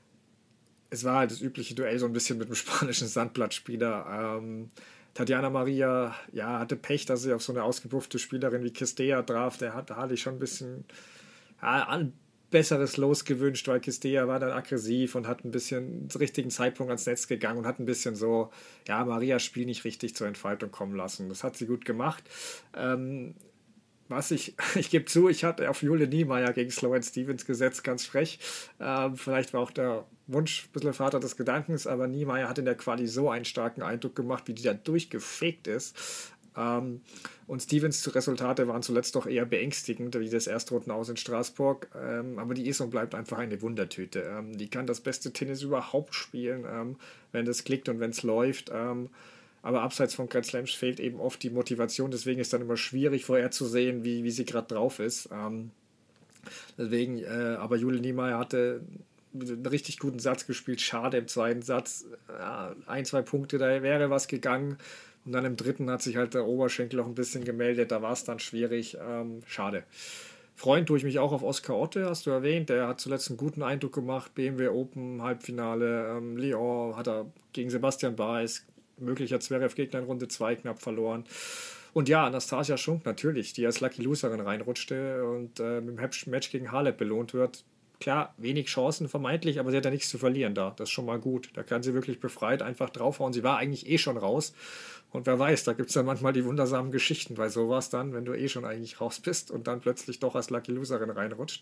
Es war halt das übliche Duell so ein bisschen mit dem spanischen Sandplatzspieler. Ähm, Tatjana Maria, ja, hatte Pech, dass sie auf so eine ausgepuffte Spielerin wie Kistea traf. Der hat, da hatte ich schon ein bisschen ja, ein besseres Los gewünscht, weil Kistea war dann aggressiv und hat ein bisschen zum richtigen Zeitpunkt ans Netz gegangen und hat ein bisschen so, ja, Marias Spiel nicht richtig zur Entfaltung kommen lassen. Das hat sie gut gemacht. Ähm, Was ich, ich gebe zu, ich hatte auf Jule Niemeyer gegen Sloane Stephens gesetzt, ganz frech. Ähm, vielleicht war auch der Wunsch ein bisschen Vater des Gedankens, aber Niemeyer hat in der Quali so einen starken Eindruck gemacht, wie die da durchgefegt ist. Ähm, und Stephens Resultate waren zuletzt doch eher beängstigend, wie das Erstrunden aus in Straßburg. Ähm, aber die ist und bleibt einfach eine Wundertüte. Ähm, die kann das beste Tennis überhaupt spielen, ähm, wenn das klickt und wenn es läuft. Ähm, aber abseits von Grand Slams fehlt eben oft die Motivation. Deswegen ist dann immer schwierig vorherzusehen, wie, wie sie gerade drauf ist. Ähm, deswegen, äh, aber Jule Niemeyer hatte einen richtig guten Satz gespielt. Schade im zweiten Satz. Ja, ein, zwei Punkte, da wäre was gegangen. Und dann im dritten hat sich halt der Oberschenkel auch ein bisschen gemeldet. Da war es dann schwierig. Ähm, schade. Freuen tue ich mich auch auf Oskar Otte, hast du erwähnt. Der hat zuletzt einen guten Eindruck gemacht. B M W Open, Halbfinale. Ähm, Lyon hat er gegen Sebastian Baez, möglicher Zverev-Gegner in Runde zwei knapp verloren. Und ja, Anastasia Schunk natürlich, die als Lucky Loserin reinrutschte und äh, mit dem Match gegen Halep belohnt wird. Klar, wenig Chancen vermeintlich, aber sie hat ja nichts zu verlieren da. Das ist schon mal gut. Da kann sie wirklich befreit einfach draufhauen. Sie war eigentlich eh schon raus. Und wer weiß, da gibt es dann manchmal die wundersamen Geschichten bei sowas dann, wenn du eh schon eigentlich raus bist und dann plötzlich doch als Lucky Loserin reinrutscht.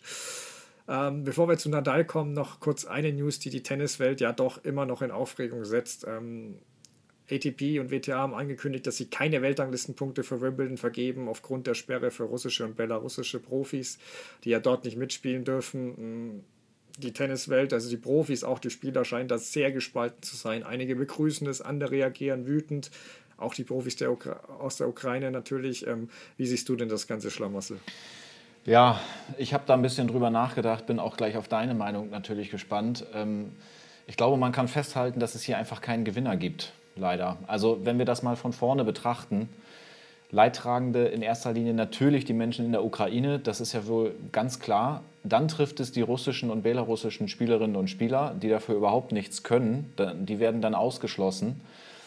Ähm, bevor wir zu Nadal kommen, noch kurz eine News, die die Tenniswelt ja doch immer noch in Aufregung setzt. Ähm, A T P und W T A haben angekündigt, dass sie keine Weltranglistenpunkte für Wimbledon vergeben, aufgrund der Sperre für russische und belarussische Profis, die ja dort nicht mitspielen dürfen. Die Tenniswelt, also die Profis, auch die Spieler, scheinen da sehr gespalten zu sein. Einige begrüßen es, andere reagieren wütend. Auch die Profis der Ukra- aus der Ukraine natürlich. Ähm, wie siehst du denn das ganze Schlamassel? Ja, ich habe da ein bisschen drüber nachgedacht, bin auch gleich auf deine Meinung natürlich gespannt. Ähm, ich glaube, man kann festhalten, dass es hier einfach keinen Gewinner gibt. Leider. Also wenn wir das mal von vorne betrachten, Leidtragende in erster Linie natürlich die Menschen in der Ukraine, das ist ja wohl ganz klar. Dann trifft es die russischen und belarussischen Spielerinnen und Spieler, die dafür überhaupt nichts können. Die werden dann ausgeschlossen.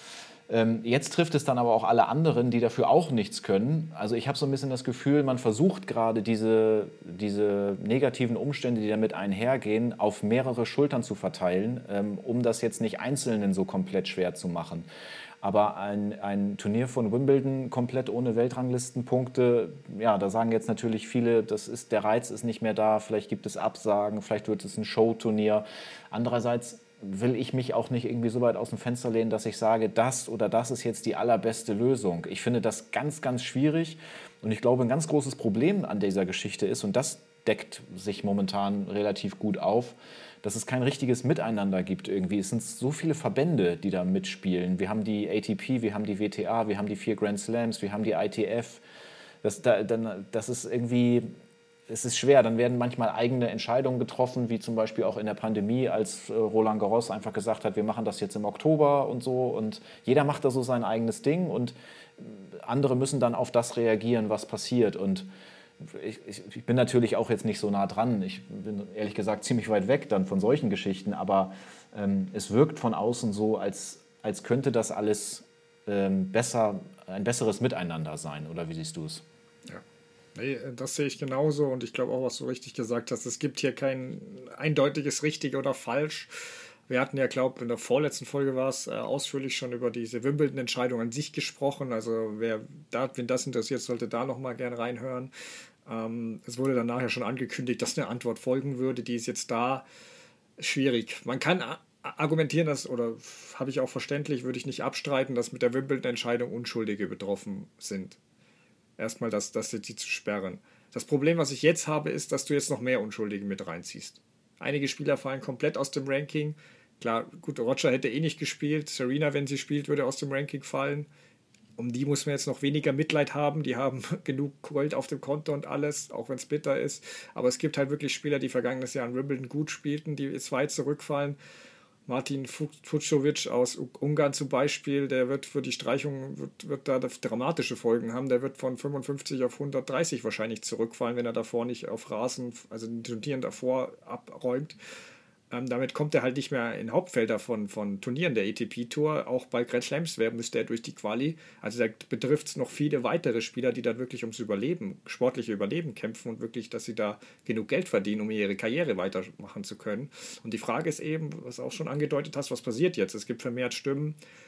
Jetzt trifft es dann aber auch alle anderen, die dafür auch nichts können. Also ich habe so ein bisschen das Gefühl, man versucht gerade diese, diese negativen Umstände, die damit einhergehen, auf mehrere Schultern zu verteilen, um das jetzt nicht Einzelnen so komplett schwer zu machen. Aber ein, ein Turnier von Wimbledon komplett ohne Weltranglistenpunkte, ja, da sagen jetzt natürlich viele, das ist, der Reiz ist nicht mehr da, vielleicht gibt es Absagen, vielleicht wird es ein Showturnier. Andererseits will ich mich auch nicht irgendwie so weit aus dem Fenster lehnen, dass ich sage, das oder das ist jetzt die allerbeste Lösung. Ich finde das ganz, ganz schwierig und ich glaube, ein ganz großes Problem an dieser Geschichte ist, und das deckt sich momentan relativ gut auf, dass es kein richtiges Miteinander gibt irgendwie. Es sind so viele Verbände, die da mitspielen. Wir haben die A T P, wir haben die W T A, wir haben die vier Grand Slams, wir haben die I T F. Das, da, dann, das ist irgendwie... Es ist schwer, dann werden manchmal eigene Entscheidungen getroffen, wie zum Beispiel auch in der Pandemie, als Roland Garros einfach gesagt hat, wir machen das jetzt im Oktober und so. Und jeder macht da so sein eigenes Ding und andere müssen dann auf das reagieren, was passiert. Und ich, ich, ich bin natürlich auch jetzt nicht so nah dran. Ich bin ehrlich gesagt ziemlich weit weg dann von solchen Geschichten. Aber ähm, es wirkt von außen so, als, als könnte das alles ähm, besser, ein besseres Miteinander sein. Oder wie siehst du es? Ja. Nee, das sehe ich genauso und ich glaube auch, was du richtig gesagt hast, es gibt hier kein eindeutiges richtig oder falsch. Wir hatten ja, glaube ich, in der vorletzten Folge war es, äh, ausführlich schon über diese Wimbledon-Entscheidung an sich gesprochen. Also wer da, wen das interessiert, sollte da nochmal gern reinhören. Ähm, es wurde dann nachher schon angekündigt, dass eine Antwort folgen würde. Die ist jetzt da. Schwierig. Man kann a- argumentieren, dass, oder habe ich auch verständlich, würde ich nicht abstreiten, dass mit der Wimbledon-Entscheidung Unschuldige betroffen sind. Erstmal, das, das die zu sperren. Das Problem, was ich jetzt habe, ist, dass du jetzt noch mehr Unschuldige mit reinziehst. Einige Spieler fallen komplett aus dem Ranking. Klar, gut, Roger hätte eh nicht gespielt. Serena, wenn sie spielt, würde aus dem Ranking fallen. Um die muss man jetzt noch weniger Mitleid haben. Die haben genug Gold auf dem Konto und alles, auch wenn es bitter ist. Aber es gibt halt wirklich Spieler, die vergangenes Jahr in Wimbledon gut spielten, die jetzt weit zurückfallen. Martin Fucsovic aus Ungarn zum Beispiel, der wird für die Streichung wird, wird da dramatische Folgen haben. Der wird von fünfundfünfzig auf hundertdreißig wahrscheinlich zurückfallen, wenn er davor nicht auf Rasen, also den Turnieren davor abräumt. Ähm, damit kommt er halt nicht mehr in Hauptfelder von, von Turnieren der A T P-Tour. Auch bei Grand Slams müsste er durch die Quali. Also da betrifft es noch viele weitere Spieler, die dann wirklich ums Überleben, sportliche Überleben kämpfen und wirklich, dass sie da genug Geld verdienen, um ihre Karriere weitermachen zu können. Und die Frage ist eben, was du auch schon angedeutet hast, was passiert jetzt? Es gibt vermehrt Stimmen.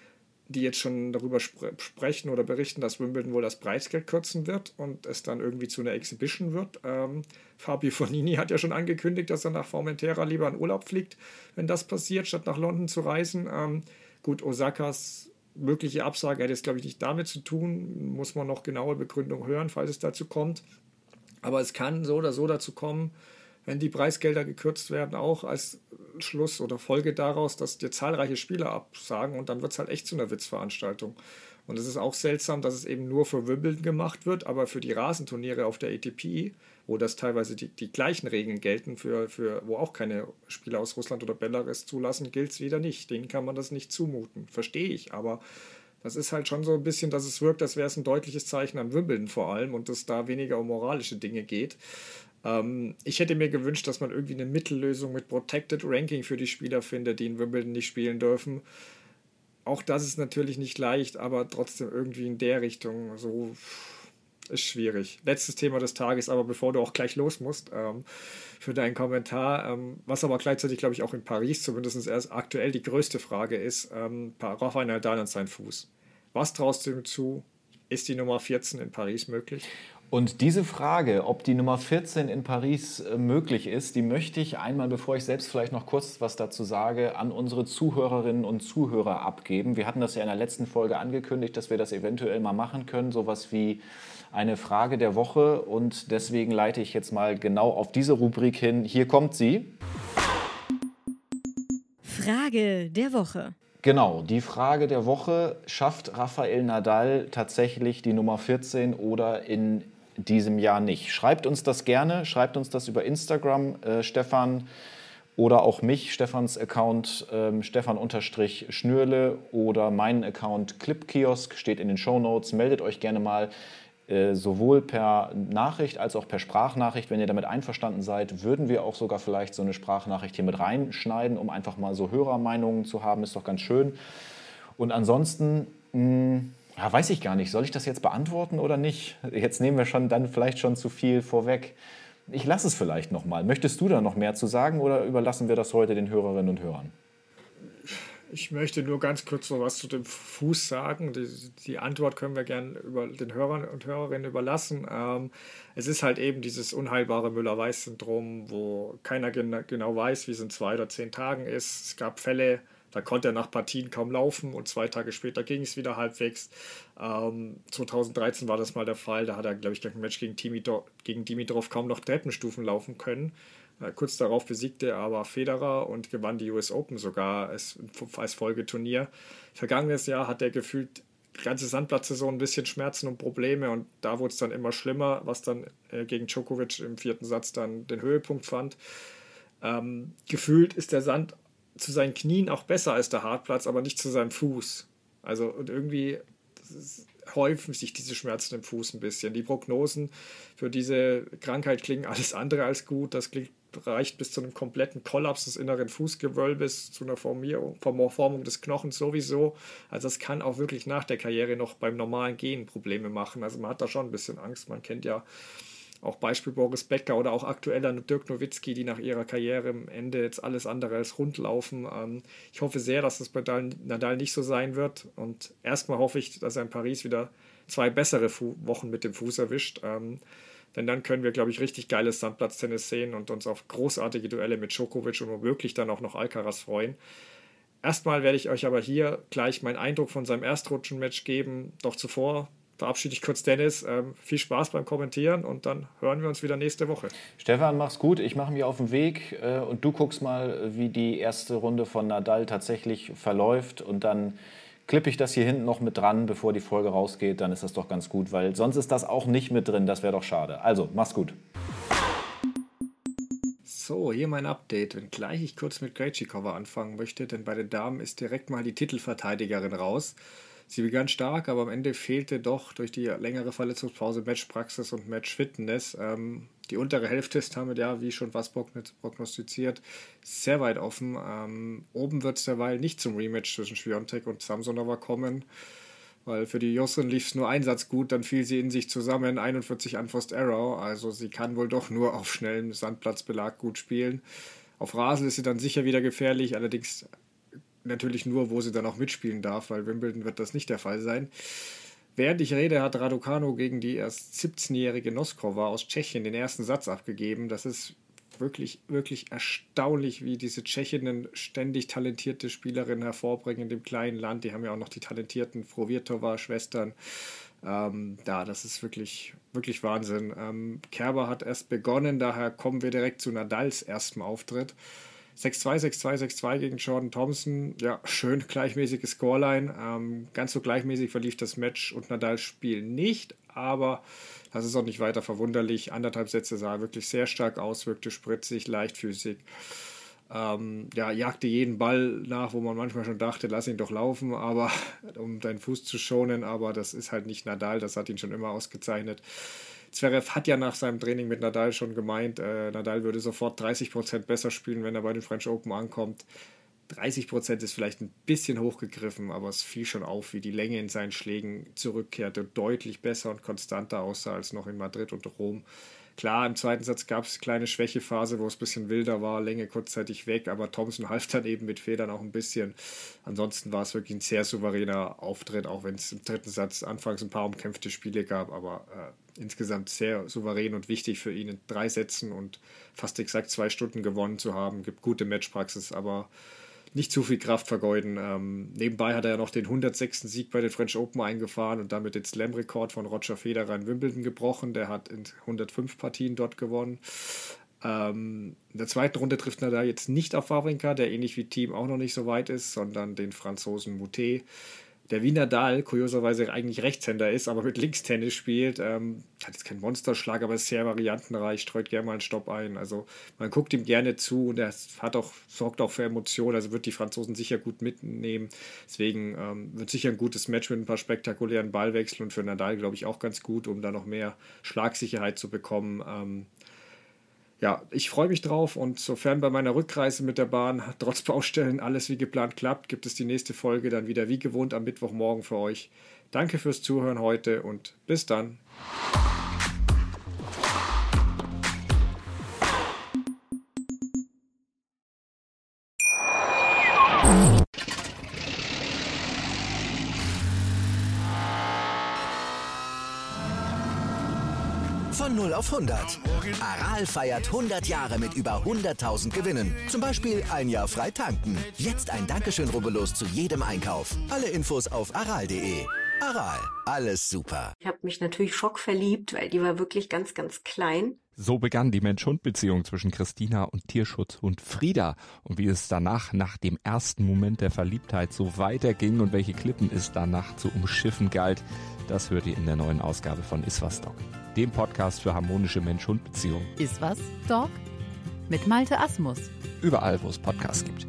die jetzt schon darüber spre- sprechen oder berichten, dass Wimbledon wohl das Preisgeld kürzen wird und es dann irgendwie zu einer Exhibition wird. Ähm, Fabio Fognini hat ja schon angekündigt, dass er nach Formentera lieber in Urlaub fliegt, wenn das passiert, statt nach London zu reisen. Ähm, gut, Osakas mögliche Absage hat jetzt, glaube ich, nicht damit zu tun. Muss man noch genaue Begründung hören, falls es dazu kommt. Aber es kann so oder so dazu kommen, wenn die Preisgelder gekürzt werden, auch als Schluss oder Folge daraus, dass dir zahlreiche Spieler absagen und dann wird es halt echt zu einer Witzveranstaltung. Und es ist auch seltsam, dass es eben nur für Wimbledon gemacht wird, aber für die Rasenturniere auf der A T P, wo das teilweise die, die gleichen Regeln gelten, für, für, wo auch keine Spieler aus Russland oder Belarus zulassen, gilt es wieder nicht. Denen kann man das nicht zumuten. Verstehe ich, aber das ist halt schon so ein bisschen, dass es wirkt, als wäre es ein deutliches Zeichen an Wimbledon vor allem und dass da weniger um moralische Dinge geht. Ähm, ich hätte mir gewünscht, dass man irgendwie eine Mittellösung mit Protected Ranking für die Spieler findet, die in Wimbledon nicht spielen dürfen. Auch das ist natürlich nicht leicht, aber trotzdem irgendwie in der Richtung so ist schwierig. Letztes Thema des Tages, aber bevor du auch gleich los musst, ähm, für deinen Kommentar, ähm, was aber gleichzeitig, glaube ich, auch in Paris zumindest erst aktuell die größte Frage ist, ähm, Rafael Nadal und sein Fuß. Was traust du ihm zu? Ist die Nummer vierzehn in Paris möglich? Und diese Frage, ob die Nummer vierzehn in Paris äh, möglich ist, die möchte ich einmal, bevor ich selbst vielleicht noch kurz was dazu sage, an unsere Zuhörerinnen und Zuhörer abgeben. Wir hatten das ja in der letzten Folge angekündigt, dass wir das eventuell mal machen können, sowas wie eine Frage der Woche. Und deswegen leite ich jetzt mal genau auf diese Rubrik hin. Hier kommt sie. Frage der Woche. Genau, die Frage der Woche: Schafft Rafael Nadal tatsächlich die Nummer vierzehn oder in diesem Jahr nicht? Schreibt uns das gerne, schreibt uns das über Instagram, äh, Stefan, oder auch mich, Stefans Account, ähm, Stefan-Schnürle oder meinen Account Clipkiosk, steht in den Shownotes. Meldet euch gerne mal äh, sowohl per Nachricht als auch per Sprachnachricht. Wenn ihr damit einverstanden seid, würden wir auch sogar vielleicht so eine Sprachnachricht hier mit reinschneiden, um einfach mal so Hörermeinungen zu haben. Ist doch ganz schön. Und ansonsten, mh, ja, weiß ich gar nicht. Soll ich das jetzt beantworten oder nicht? Jetzt nehmen wir schon dann vielleicht schon zu viel vorweg. Ich lasse es vielleicht noch mal. Möchtest du da noch mehr zu sagen oder überlassen wir das heute den Hörerinnen und Hörern? Ich möchte nur ganz kurz noch was zu dem Fuß sagen. Die, die Antwort können wir gerne über den Hörern und Hörerinnen überlassen. Ähm, es ist halt eben dieses unheilbare Müller-Weiß-Syndrom, wo keiner gen- genau weiß, wie es in zwei oder zehn Tagen ist. Es gab Fälle, da konnte er nach Partien kaum laufen und zwei Tage später ging es wieder halbwegs. Ähm, zweitausenddreizehn war das mal der Fall. Da hat er, glaube ich, gegen ein Match gegen, Dimitrov, gegen Dimitrov kaum noch Treppenstufen laufen können. Äh, kurz darauf besiegte er aber Federer und gewann die U S Open sogar als, als Folgeturnier. Vergangenes Jahr hat er gefühlt die ganze Sandplatzsaison ein bisschen Schmerzen und Probleme und da wurde es dann immer schlimmer, was dann äh, gegen Djokovic im vierten Satz dann den Höhepunkt fand. Ähm, gefühlt ist der Sand zu seinen Knien auch besser als der Hartplatz, aber nicht zu seinem Fuß. Also und irgendwie ist, häufen sich diese Schmerzen im Fuß ein bisschen. Die Prognosen für diese Krankheit klingen alles andere als gut. Das klingt, reicht bis zu einem kompletten Kollaps des inneren Fußgewölbes, zu einer Formierung, Formung des Knochens sowieso. Also das kann auch wirklich nach der Karriere noch beim normalen Gehen Probleme machen. Also man hat da schon ein bisschen Angst. Man kennt ja auch Beispiel Boris Becker oder auch aktueller Dirk Nowitzki, die nach ihrer Karriere am Ende jetzt alles andere als rund laufen. Ähm, ich hoffe sehr, dass das bei Nadal nicht so sein wird. Und erstmal hoffe ich, dass er in Paris wieder zwei bessere Fu- Wochen mit dem Fuß erwischt. Ähm, denn dann können wir, glaube ich, richtig geiles Sandplatztennis sehen und uns auf großartige Duelle mit Djokovic und womöglich dann auch noch Alcaraz freuen. Erstmal werde ich euch aber hier gleich meinen Eindruck von seinem Erstrutschen-Match geben. Doch zuvor verabschiede ich kurz Dennis. Ähm, viel Spaß beim Kommentieren und dann hören wir uns wieder nächste Woche. Stefan, mach's gut. Ich mache mich auf den Weg äh, und du guckst mal, wie die erste Runde von Nadal tatsächlich verläuft und dann klippe ich das hier hinten noch mit dran, bevor die Folge rausgeht. Dann ist das doch ganz gut, weil sonst ist das auch nicht mit drin. Das wäre doch schade. Also, mach's gut. So, hier mein Update, wenngleich ich kurz mit Krejcikova anfangen möchte, denn bei den Damen ist direkt mal die Titelverteidigerin raus. Sie begann stark, aber am Ende fehlte doch durch die längere Verletzungspause Matchpraxis und Matchfitness. Ähm, die untere Hälfte ist damit, ja, wie schon was prognostiziert, sehr weit offen. Ähm, oben wird es derweil nicht zum Rematch zwischen Swiatek und Samsonova kommen, weil für die Russin lief es nur ein Satz gut, dann fiel sie in sich zusammen, einundvierzig Unforced Error, also sie kann wohl doch nur auf schnellem Sandplatzbelag gut spielen. Auf Rasen ist sie dann sicher wieder gefährlich, allerdings natürlich nur, wo sie dann auch mitspielen darf, weil Wimbledon wird das nicht der Fall sein. Während ich rede, hat Raducanu gegen die erst siebzehnjährige Noskova aus Tschechien den ersten Satz abgegeben. Das ist wirklich, wirklich erstaunlich, wie diese Tschechinnen ständig talentierte Spielerinnen hervorbringen in dem kleinen Land. Die haben ja auch noch die talentierten Frovirtova-Schwestern. Ähm, ja, das ist wirklich, wirklich Wahnsinn. Ähm, Kerber hat erst begonnen, daher kommen wir direkt zu Nadals erstem Auftritt. sechs zwei, sechs zwei, sechs zwei gegen Jordan Thompson. Ja, schön gleichmäßige Scoreline. Ähm, ganz so gleichmäßig verlief das Match und Nadals Spiel nicht, aber das ist auch nicht weiter verwunderlich. Anderthalb Sätze sah er wirklich sehr stark aus, wirkte spritzig, leichtfüßig. Ähm, ja, jagte jeden Ball nach, wo man manchmal schon dachte, lass ihn doch laufen, aber um deinen Fuß zu schonen, aber das ist halt nicht Nadal, das hat ihn schon immer ausgezeichnet. Zverev hat ja nach seinem Training mit Nadal schon gemeint, äh, Nadal würde sofort dreißig Prozent besser spielen, wenn er bei den French Open ankommt. dreißig Prozent ist vielleicht ein bisschen hochgegriffen, aber es fiel schon auf, wie die Länge in seinen Schlägen zurückkehrte, deutlich besser und konstanter aussah als noch in Madrid und Rom. Klar, im zweiten Satz gab es eine kleine Schwächephase, wo es ein bisschen wilder war, Länge kurzzeitig weg, aber Thompson half dann eben mit Federn auch ein bisschen. Ansonsten war es wirklich ein sehr souveräner Auftritt, auch wenn es im dritten Satz anfangs ein paar umkämpfte Spiele gab, aber äh, insgesamt sehr souverän und wichtig für ihn in drei Sätzen und fast exakt zwei Stunden gewonnen zu haben. Gibt gute Matchpraxis, aber nicht zu viel Kraft vergeuden. Ähm, nebenbei hat er ja noch den hundertsechsten Sieg bei den French Open eingefahren und damit den Slam-Rekord von Roger Federer in Wimbledon gebrochen. Der hat in hundertfünf Partien dort gewonnen. Ähm, in der zweiten Runde trifft Nadal jetzt nicht auf Wawrinka, der ähnlich wie Thiem auch noch nicht so weit ist, sondern den Franzosen Moutet, der wie Nadal kurioserweise eigentlich Rechtshänder ist, aber mit Linkstennis spielt. Ähm, hat jetzt keinen Monsterschlag, aber ist sehr variantenreich, streut gerne mal einen Stopp ein. Also man guckt ihm gerne zu und er hat auch, sorgt auch für Emotionen, also wird die Franzosen sicher gut mitnehmen. Deswegen ähm, wird sicher ein gutes Match mit ein paar spektakulären Ballwechseln und für Nadal, glaube ich, auch ganz gut, um da noch mehr Schlagsicherheit zu bekommen. Ähm, Ja, ich freue mich drauf und sofern bei meiner Rückreise mit der Bahn trotz Baustellen alles wie geplant klappt, gibt es die nächste Folge dann wieder wie gewohnt am Mittwochmorgen für euch. Danke fürs Zuhören heute und bis dann. Von null auf hundert. Aral feiert hundert Jahre mit über hunderttausend Gewinnen. Zum Beispiel ein Jahr frei tanken. Jetzt ein Dankeschön, rubbellos zu jedem Einkauf. Alle Infos auf aral punkt de. Aral, alles super. Ich habe mich natürlich schockverliebt, weil die war wirklich ganz, ganz klein. So begann die Mensch-Hund-Beziehung zwischen Christina und Tierschutzhund Frieda. Und wie es danach, nach dem ersten Moment der Verliebtheit, so weiterging und welche Klippen es danach zu umschiffen galt, das hört ihr in der neuen Ausgabe von Iswas Dog, dem Podcast für harmonische Mensch-Hund-Beziehungen. Iswas Dog mit Malte Asmus. Überall, wo es Podcasts gibt.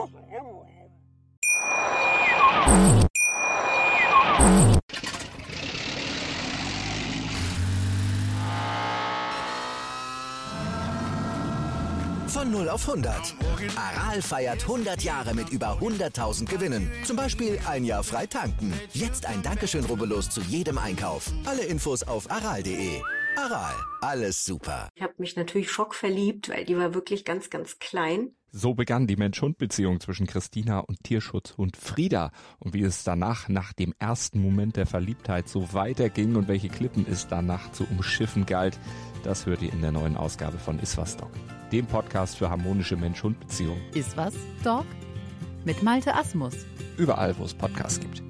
Von null auf hundert. Aral feiert hundert Jahre mit über hunderttausend Gewinnen. Zum Beispiel ein Jahr frei tanken. Jetzt ein Dankeschön, rubbellos zu jedem Einkauf. Alle Infos auf aral punkt de. Aral, alles super. Ich habe mich natürlich schockverliebt, weil die war wirklich ganz, ganz klein. So begann die Mensch-Hund-Beziehung zwischen Christina und Tierschutzhund Frieda. Und wie es danach, nach dem ersten Moment der Verliebtheit, so weiterging und welche Klippen es danach zu umschiffen galt, das hört ihr in der neuen Ausgabe von Iswas Dog, dem Podcast für harmonische Mensch-Hund-Beziehungen. Iswas Dog mit Malte Asmus. Überall, wo es Podcasts gibt.